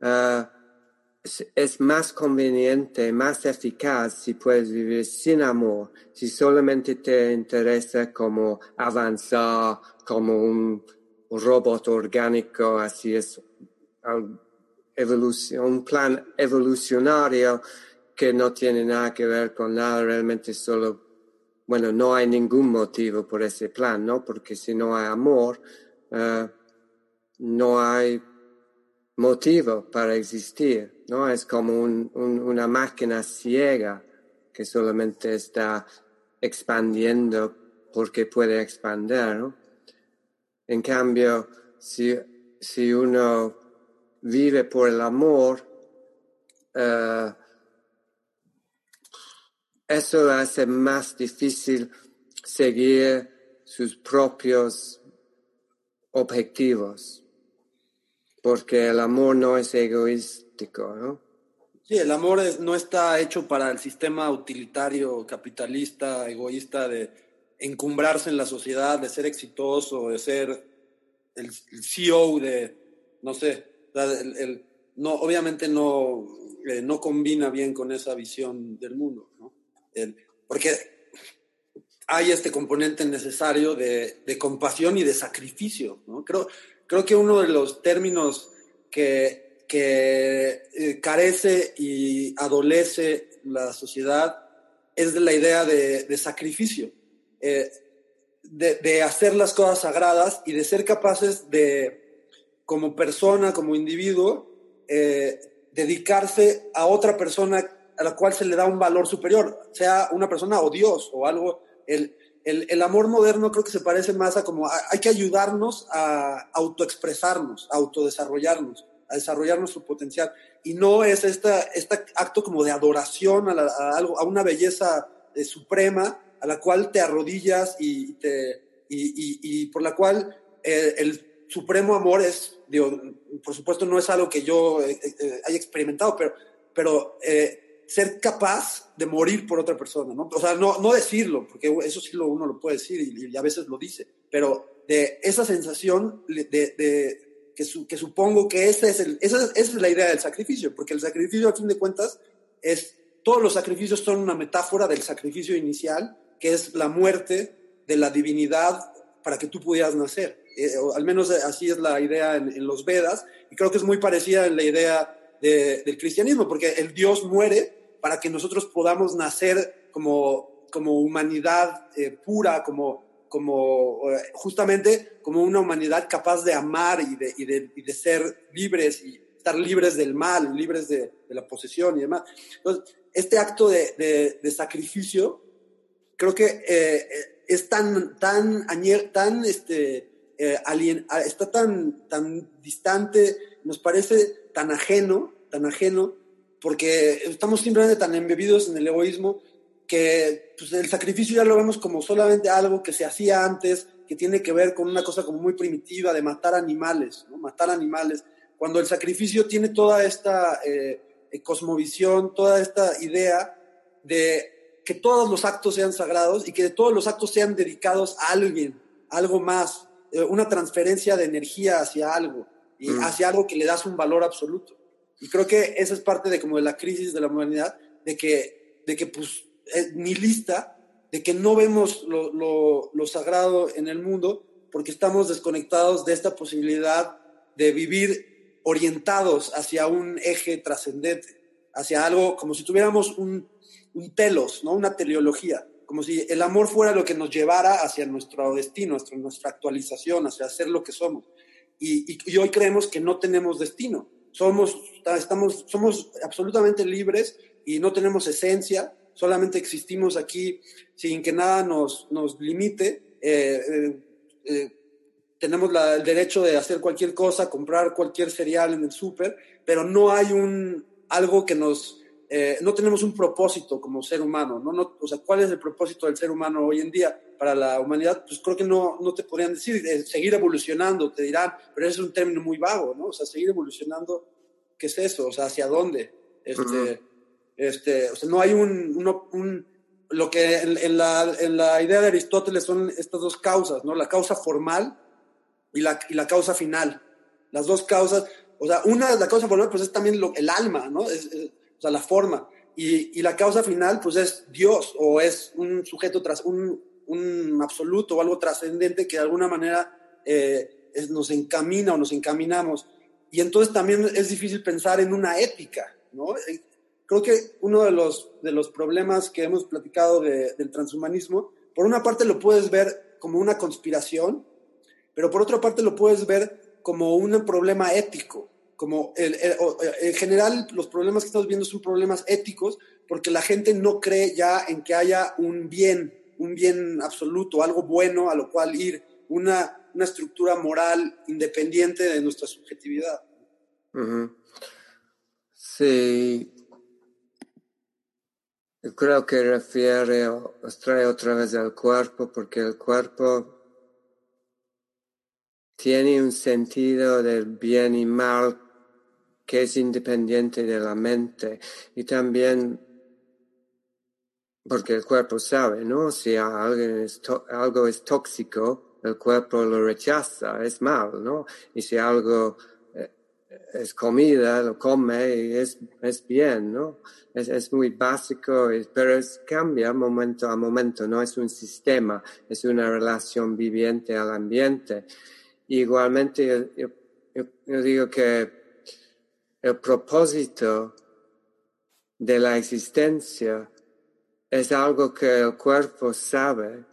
es más conveniente, más eficaz si puedes vivir sin amor, si solamente te interesa como avanzar como un robot orgánico, así es un plan evolucionario que no tiene nada que ver con nada, realmente no hay ningún motivo por ese plan, ¿no? Porque si no hay amor, no hay motivo para existir, ¿no? Es como una máquina ciega que solamente está expandiendo porque puede expandir, ¿no? En cambio, si uno vive por el amor, eso hace más difícil seguir sus propios objetivos. Porque el amor no es egoístico, ¿no? Sí, el amor no está hecho para el sistema utilitario, capitalista, egoísta de encumbrarse en la sociedad, de ser exitoso, de ser el CEO de, no sé, no, obviamente no, no combina bien con esa visión del mundo, ¿no? Porque hay este componente necesario de compasión y de sacrificio, ¿no? Creo que uno de los términos que carece y adolece la sociedad es de la idea de sacrificio, de hacer las cosas sagradas y de ser capaces de, como persona, como individuo, dedicarse a otra persona a la cual se le da un valor superior, sea una persona o Dios o algo. El amor moderno creo que se parece más a como hay que ayudarnos a autoexpresarnos, a autodesarrollarnos, a desarrollar nuestro potencial. Y no es este acto como de adoración a una belleza suprema a la cual te arrodillas y por la cual el supremo amor es, digo, por supuesto no es algo que yo haya experimentado, pero ser capaz de morir por otra persona, ¿no? O sea, no decirlo, porque eso sí uno lo puede decir y a veces lo dice, pero de esa sensación que supongo que esa es la idea del sacrificio, porque el sacrificio, a fin de cuentas, todos los sacrificios son una metáfora del sacrificio inicial, que es la muerte de la divinidad para que tú pudieras nacer. O al menos así es la idea en los Vedas, y creo que es muy parecida en la idea del cristianismo, porque el Dios muere para que nosotros podamos nacer como humanidad pura, justamente como una humanidad capaz de amar y de ser libres y estar libres del mal, libres de la posesión y demás. Entonces, este acto de sacrificio creo que está tan distante, nos parece tan ajeno, porque estamos simplemente tan embebidos en el egoísmo que pues, el sacrificio ya lo vemos como solamente algo que se hacía antes, que tiene que ver con una cosa como muy primitiva de matar animales, ¿no? Matar animales, cuando el sacrificio tiene toda esta cosmovisión, toda esta idea de que todos los actos sean sagrados y que todos los actos sean dedicados a alguien, a algo más, una transferencia de energía hacia algo, y hacia algo que le das un valor absoluto. Y creo que esa es parte de la crisis de la humanidad, de que pues, nihilista, de que no vemos lo sagrado en el mundo porque estamos desconectados de esta posibilidad de vivir orientados hacia un eje trascendente, hacia algo como si tuviéramos un telos, ¿no? Una teleología, como si el amor fuera lo que nos llevara hacia nuestro destino, hacia nuestra actualización, hacia ser lo que somos. Y hoy creemos que no tenemos destino. Somos absolutamente libres y no tenemos esencia, solamente existimos aquí sin que nada nos limite. Tenemos el derecho de hacer cualquier cosa, comprar cualquier cereal en el súper, pero no hay algo que no tenemos un propósito como ser humano, ¿no? O sea, ¿cuál es el propósito del ser humano hoy en día para la humanidad? Pues creo que no te podrían decir, seguir evolucionando, te dirán, pero ese es un término muy vago, ¿no? O sea, seguir evolucionando, ¿qué es eso? O sea, ¿hacia dónde? O sea, no hay lo que en la idea de Aristóteles son estas dos causas, ¿no? La causa formal y la causa final. Las dos causas, o sea, la causa formal pues es también el alma, ¿no? O sea, la forma. Y la causa final pues es Dios, o es un sujeto un absoluto o algo trascendente que de alguna manera nos encamina o nos encaminamos. Y entonces también es difícil pensar en una ética, ¿no? Creo que uno de los problemas que hemos platicado del transhumanismo, por una parte lo puedes ver como una conspiración, pero por otra parte lo puedes ver como un problema ético. Como en general los problemas que estamos viendo son problemas éticos porque la gente no cree ya en que haya un bien absoluto, algo bueno a lo cual ir, una estructura moral independiente de nuestra subjetividad. Uh-huh. Sí, yo creo que os trae otra vez al cuerpo, porque el cuerpo tiene un sentido del bien y mal que es independiente de la mente, y también porque el cuerpo sabe, ¿no? Si algo es tóxico, el cuerpo lo rechaza, es mal, ¿no? Y si algo es comida, lo come y es bien, ¿no? Es muy básico, pero cambia momento a momento, no es un sistema, es una relación viviente al ambiente. Igualmente, yo digo que el propósito de la existencia es algo que el cuerpo sabe,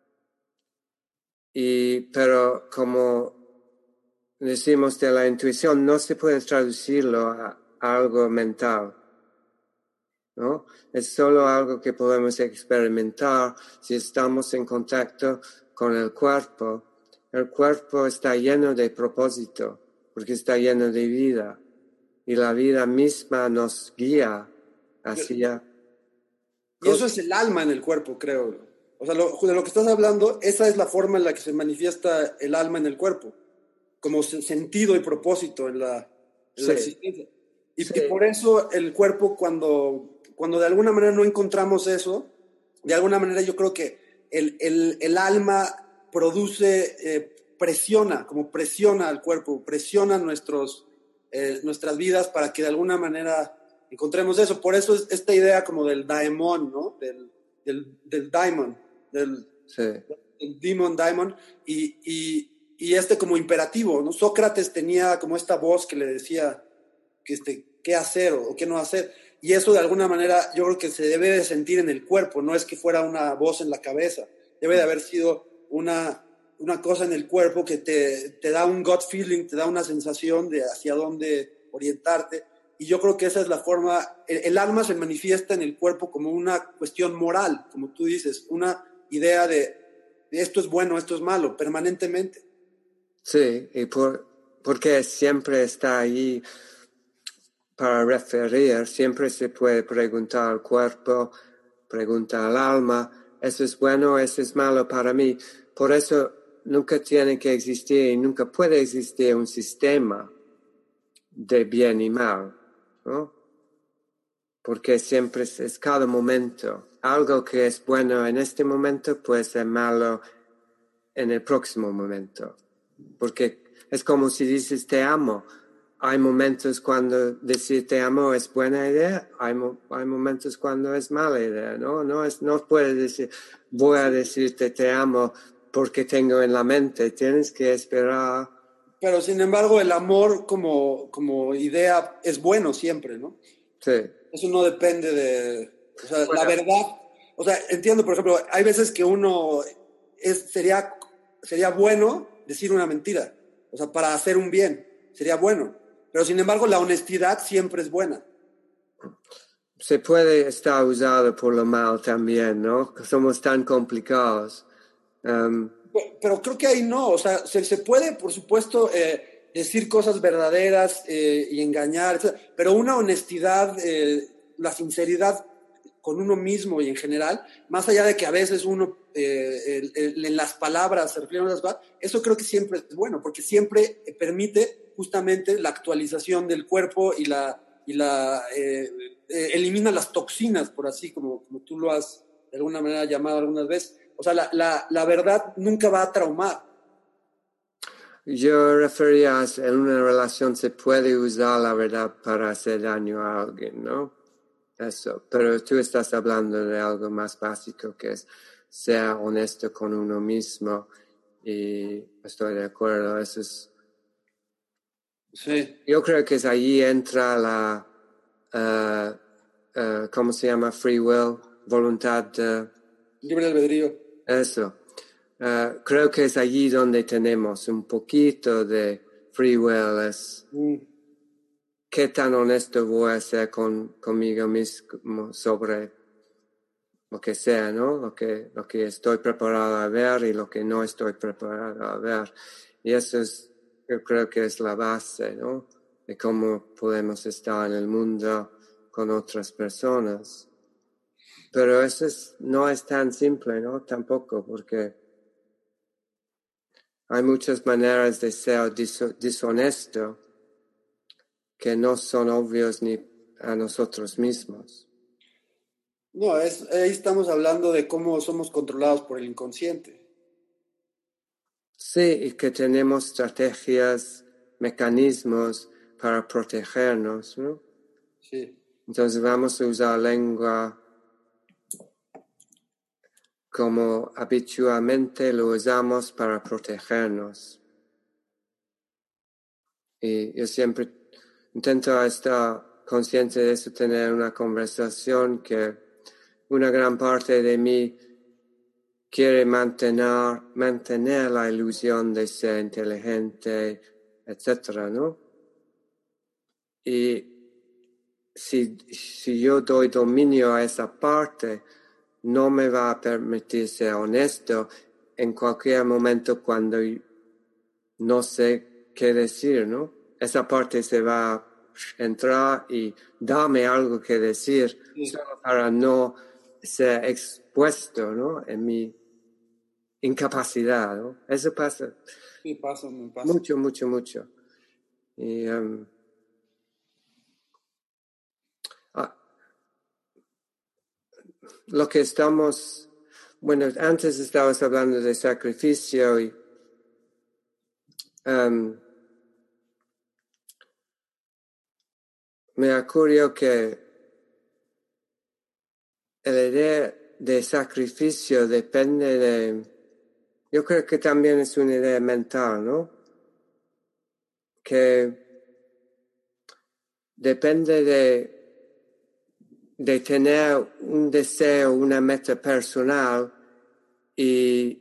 pero como decimos de la intuición, no se puede traducirlo a algo mental, ¿no? Es solo algo que podemos experimentar si estamos en contacto con el cuerpo. El cuerpo está lleno de propósito, porque está lleno de vida, y la vida misma nos guía hacia Y eso es el alma en el cuerpo, creo. O sea, de lo que estás hablando, esa es la forma en la que se manifiesta el alma en el cuerpo, como sentido y propósito en la Sí, existencia. Y sí. por eso el cuerpo, cuando de alguna manera no encontramos eso, de alguna manera yo creo que el alma produce, presiona al cuerpo, presiona nuestras vidas para que de alguna manera encontremos eso. Por eso es esta idea como del daemon, ¿no? Del daimon, Sí. del demon daimon, y este como imperativo, ¿no? Sócrates tenía como esta voz que le decía qué hacer o qué no hacer. Y eso de alguna manera yo creo que se debe de sentir en el cuerpo, no es que fuera una voz en la cabeza. Debe de haber sido una cosa en el cuerpo que te da un gut feeling, te da una sensación de hacia dónde orientarte. Y yo creo que esa es la forma, el alma se manifiesta en el cuerpo como una cuestión moral, como tú dices, una idea de esto es bueno, esto es malo, permanentemente. Sí, y porque siempre está ahí para referir, siempre se puede preguntar al cuerpo, preguntar al alma, eso es bueno, eso es malo para mí. Por eso nunca tiene que existir y nunca puede existir un sistema de bien y mal, ¿no? Porque siempre es cada momento. Algo que es bueno en este momento puede ser malo en el próximo momento. Porque es como si dices te amo. Hay momentos cuando decir te amo es buena idea, hay momentos cuando es mala idea, ¿no? No puedes decir voy a decirte te amo porque tengo en la mente, tienes que esperar. Pero sin embargo el amor como idea es bueno siempre, ¿no? Sí. Eso no depende de, o sea, Bueno, la verdad, o sea, entiendo, por ejemplo, hay veces que sería bueno decir una mentira, o sea, para hacer un bien, sería bueno, pero sin embargo la honestidad siempre es buena. se puede estar usado por lo mal también, ¿no? Somos tan complicados. Pero creo que ahí no, o sea, se puede, por supuesto, decir cosas verdaderas y engañar, etc. Pero una honestidad, la sinceridad con uno mismo y en general, más allá de que a veces uno en las palabras se refiere a las palabras, eso creo que siempre es bueno, porque siempre permite justamente la actualización del cuerpo y elimina las toxinas, por así como tú lo has de alguna manera llamado algunas veces. O sea, la verdad nunca va a traumar. Yo refería a en una relación se puede usar la verdad para hacer daño a alguien, ¿no? Eso, pero tú estás hablando de algo más básico que es ser honesto con uno mismo y estoy de acuerdo, eso es. Sí. Yo creo que es ahí entra la, ¿cómo se llama? Free will, voluntad. Libre albedrío. Eso. Creo que es allí donde tenemos un poquito de free will, es qué tan honesto voy a ser conmigo mismo sobre lo que sea, ¿no? Lo que estoy preparado a ver y lo que no estoy preparado a ver. Y eso yo creo que es la base, ¿no? De cómo podemos estar en el mundo con otras personas. Pero eso no es tan simple, ¿no? Tampoco, porque hay muchas maneras de ser deshonesto que no son obvios ni a nosotros mismos. No, ahí estamos hablando de cómo somos controlados por el inconsciente. Sí, y que tenemos estrategias, mecanismos para protegernos, ¿no? Sí. Entonces vamos a usar lengua como habitualmente lo usamos para protegernos. Y yo siempre intento estar consciente de eso, tener una conversación que una gran parte de mí quiere mantener la ilusión de ser inteligente, etcétera, ¿no? Y si yo doy dominio a esa parte, no me va a permitir ser honesto en cualquier momento cuando no sé qué decir, ¿no? Esa parte se va a entrar y darme algo que decir, solo para no ser expuesto, ¿no? En mi incapacidad, ¿no? Eso pasa. Sí, pasa, me pasa. Mucho, mucho, mucho. Y, lo que bueno, antes estabas hablando de sacrificio y me ocurrió que la idea de sacrificio depende yo creo que también es una idea mental, ¿no? Que depende de tener un deseo, una meta personal y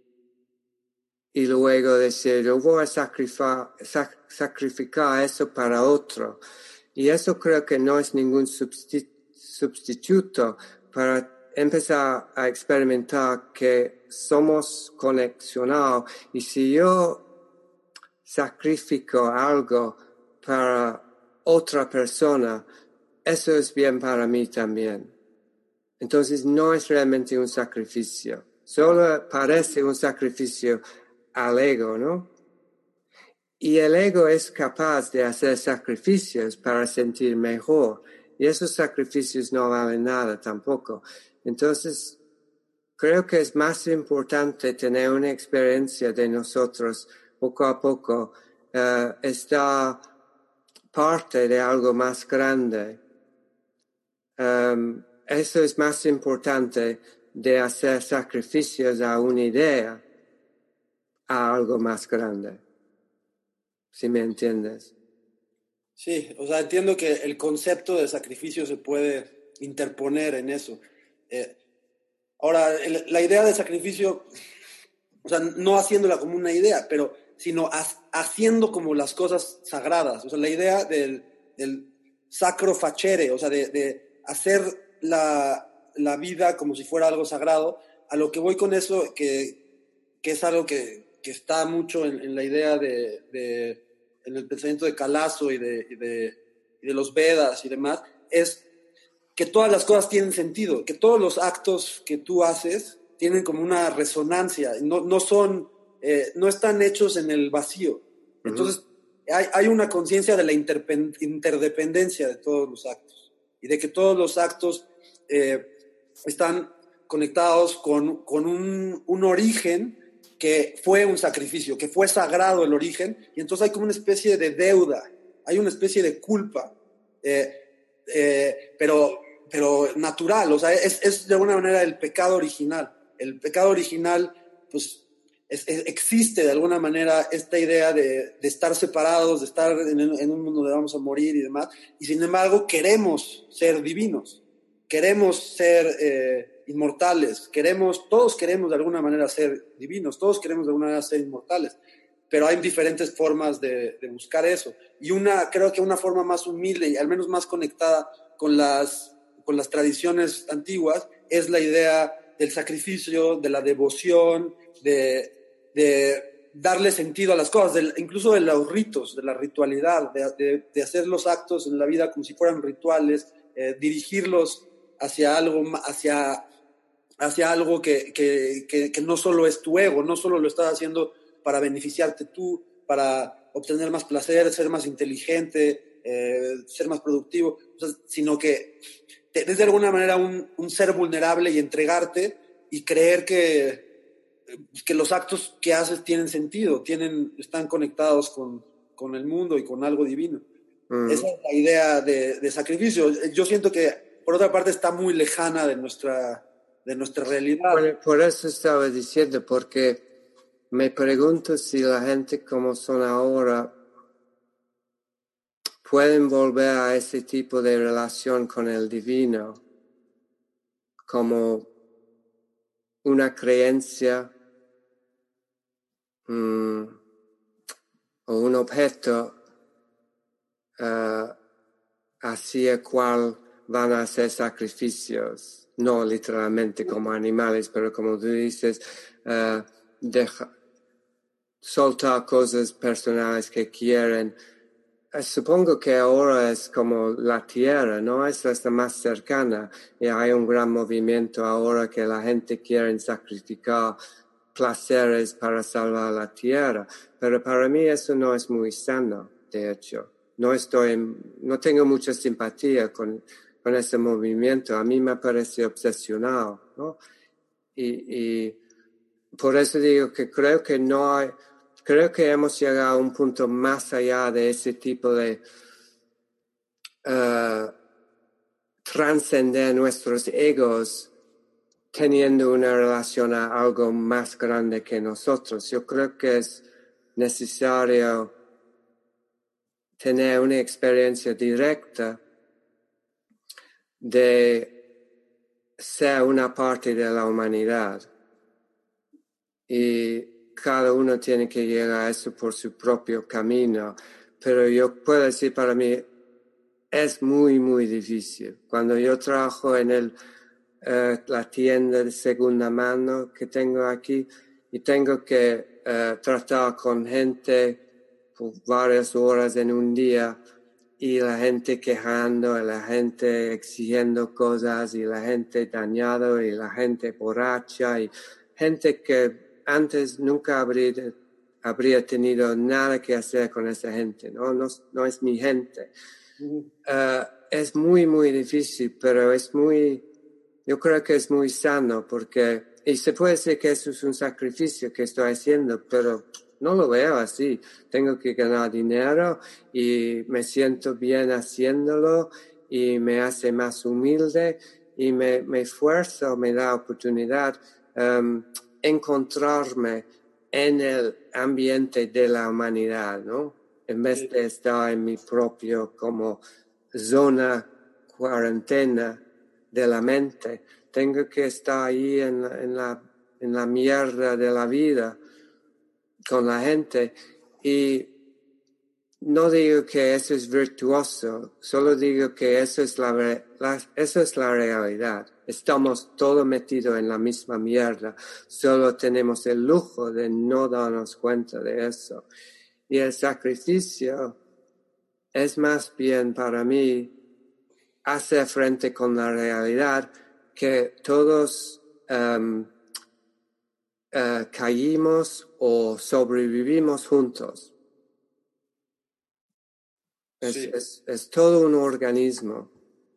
luego decir, yo voy a sacrificar eso para otro. Y eso creo que no es ningún sustituto para empezar a experimentar que somos conexionados. Y si yo sacrifico algo para otra persona, eso es bien para mí también. Entonces no es realmente un sacrificio. Solo parece un sacrificio al ego, ¿no? Y el ego es capaz de hacer sacrificios para sentir mejor. Y esos sacrificios no valen nada tampoco. Entonces, creo que es más importante tener una experiencia de nosotros poco a poco, estar parte de algo más grande. Eso es más importante de hacer sacrificios a una idea, a algo más grande. ¿Sí me entiendes? Sí, o sea, entiendo que el concepto de sacrificio se puede interponer en eso. Ahora, la idea de sacrificio, o sea, no haciéndola como una idea, pero sino haciendo como las cosas sagradas. O sea, la idea del sacro facere, o sea, de hacer la vida como si fuera algo sagrado. A lo que voy con eso, que es algo que está mucho en la idea en el pensamiento de Calazo y de los Vedas y demás, es que todas las cosas tienen sentido, que todos los actos que tú haces tienen como una resonancia, no están hechos en el vacío. Entonces, hay una conciencia de la interdependencia de todos los actos y de que todos los actos están conectados con un origen que fue un sacrificio, que fue sagrado el origen, y entonces hay como una especie de deuda, hay una especie de culpa, pero natural, o sea, es de alguna manera el pecado original. El pecado original, pues, existe de alguna manera esta idea de estar separados, de estar en un mundo donde vamos a morir y demás, y sin embargo queremos ser divinos, queremos ser inmortales, todos queremos de alguna manera ser divinos, todos queremos de alguna manera ser inmortales, pero hay diferentes formas de buscar eso. Y creo que una forma más humilde y al menos más conectada con las tradiciones antiguas es la idea del sacrificio, de la devoción, de darle sentido a las cosas, incluso de los ritos, de la ritualidad, de hacer los actos en la vida como si fueran rituales, dirigirlos hacia algo, hacia algo que no solo es tu ego, no solo lo estás haciendo para beneficiarte tú, para obtener más placer, ser más inteligente, ser más productivo, o sea, sino que eres de alguna manera un ser vulnerable y entregarte y creer que los actos que haces tienen sentido, están conectados con el mundo y con algo divino. Esa es la idea de sacrificio. Yo siento que, por otra parte, está muy lejana de nuestra realidad. Bueno, por eso estaba diciendo, porque me pregunto si la gente como son ahora pueden volver a ese tipo de relación con el divino como una creencia o un objeto hacia el cual van a hacer sacrificios, no literalmente como animales, pero como tú dices, soltar cosas personales que quieren. Supongo que ahora es como la tierra, ¿no? Es la más cercana y hay un gran movimiento ahora que la gente quiere sacrificar placeres para salvar la tierra, pero para mí eso no es muy sano, de hecho. No tengo mucha simpatía con ese movimiento. A mí me parece obsesionado, ¿no? Y por eso digo que creo que hemos llegado a un punto más allá de ese tipo de trascender nuestros egos teniendo una relación a algo más grande que nosotros. Yo creo que es necesario tener una experiencia directa de ser una parte de la humanidad. Y cada uno tiene que llegar a eso por su propio camino. Pero yo puedo decir, para mí es muy, muy difícil. Cuando yo trabajo en la tienda de segunda mano que tengo aquí y tengo que tratar con gente por varias horas en un día y la gente quejando, y la gente exigiendo cosas y la gente dañada y la gente borracha y gente que antes nunca habría tenido nada que hacer con esa gente, no es mi gente. Es muy, muy difícil, pero yo creo que es muy sano y se puede decir que eso es un sacrificio que estoy haciendo, pero no lo veo así. Tengo que ganar dinero y me siento bien haciéndolo y me hace más humilde y me esfuerzo, me da oportunidad encontrarme en el ambiente de la humanidad, ¿no? En vez de estar en mi propio como zona cuarentena de la mente. Tengo que estar ahí en la mierda de la vida con la gente y no digo que eso es virtuoso, solo digo que eso es la realidad. Estamos todos metidos en la misma mierda, solo tenemos el lujo de no darnos cuenta de eso. Y el sacrificio es más bien para mí hacer frente con la realidad que todos caímos o sobrevivimos juntos. Sí. Es todo un organismo.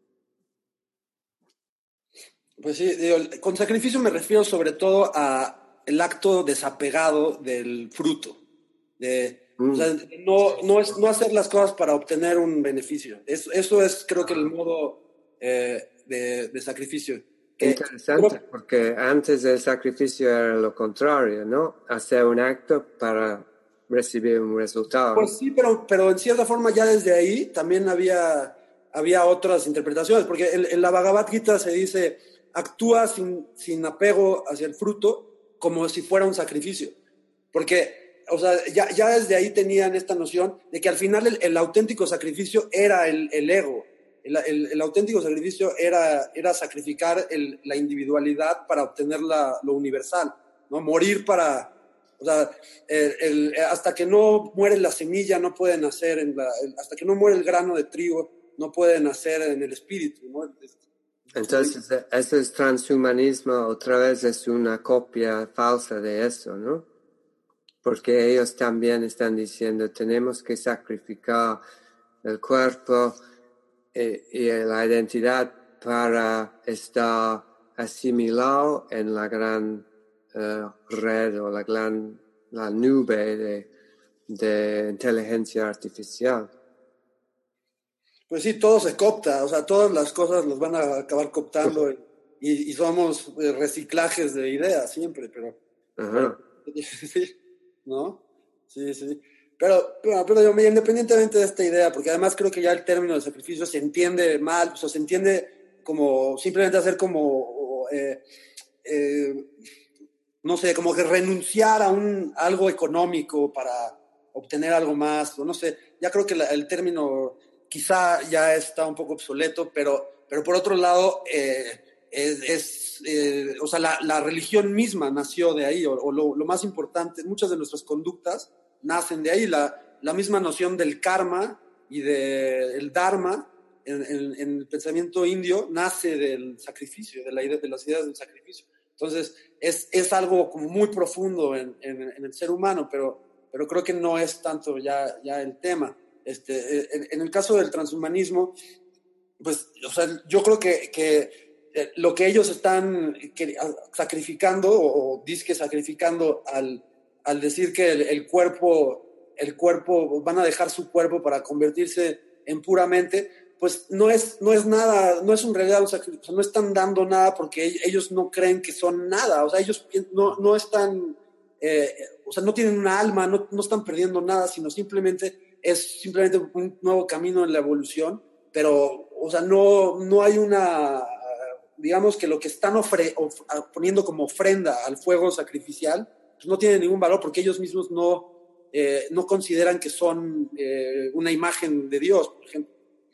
Pues sí, digo, con sacrificio me refiero sobre todo a el acto desapegado del fruto. O sea, no hacer las cosas para obtener un beneficio. Eso es, creo que, el modo de sacrificio. Interesante, porque antes del sacrificio era lo contrario, ¿no? Hacer un acto para recibir un resultado. Pues sí, pero en cierta forma ya desde ahí también había otras interpretaciones, porque en la Bhagavad Gita se dice, actúa sin apego hacia el fruto como si fuera un sacrificio. Porque, o sea, ya desde ahí tenían esta noción de que al final el auténtico sacrificio era el ego. El auténtico sacrificio era sacrificar la individualidad para obtener lo universal, ¿no? Morir para... O sea, hasta que no muere la semilla no puede nacer, hasta que no muere el grano de trigo no puede nacer en el espíritu, ¿no? Entonces, eso es transhumanismo, otra vez es una copia falsa de eso, ¿no? Porque ellos también están diciendo, tenemos que sacrificar el cuerpo y la identidad para estar asimilado en la gran red o la nube de inteligencia artificial. Pues sí, todo se copta, o sea, todas las cosas los van a acabar cooptando y somos reciclajes de ideas siempre, pero sí, ¿no? Sí, sí. Pero yo, independientemente de esta idea, porque además creo que ya el término de sacrificio se entiende mal, o sea, se entiende como simplemente hacer como, no sé, como que renunciar a algo económico para obtener algo más, o no sé, ya creo que el término quizá ya está un poco obsoleto, pero por otro lado, o sea, la religión misma nació de ahí, o lo más importante, muchas de nuestras conductas nacen de ahí, la misma noción del karma y del dharma en el pensamiento indio nace del sacrificio, de las ideas del sacrificio. Entonces, es algo como muy profundo en el ser humano, pero creo que no es tanto ya el tema. En el caso del transhumanismo, pues, o sea, yo creo que lo que ellos están sacrificando o disque sacrificando al decir que el cuerpo, van a dejar su cuerpo para convertirse en pura mente, pues no es nada, no es en realidad un sacrificio, o sea, no están dando nada porque ellos no creen que son nada, o sea, ellos no están, o sea, no tienen una alma, no están perdiendo nada, sino es simplemente un nuevo camino en la evolución, pero, o sea, no hay una, digamos que lo que están poniendo como ofrenda al fuego sacrificial, pues no tiene ningún valor porque ellos mismos no consideran que son una imagen de Dios, por ejemplo.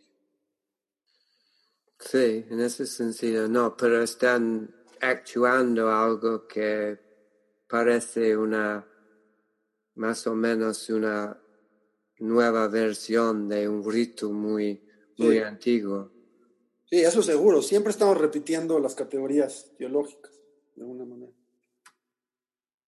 Sí, en ese sentido no, pero están actuando algo que parece más o menos una nueva versión de un rito muy antiguo. Sí, eso seguro. Siempre estamos repitiendo las categorías teológicas, de alguna manera.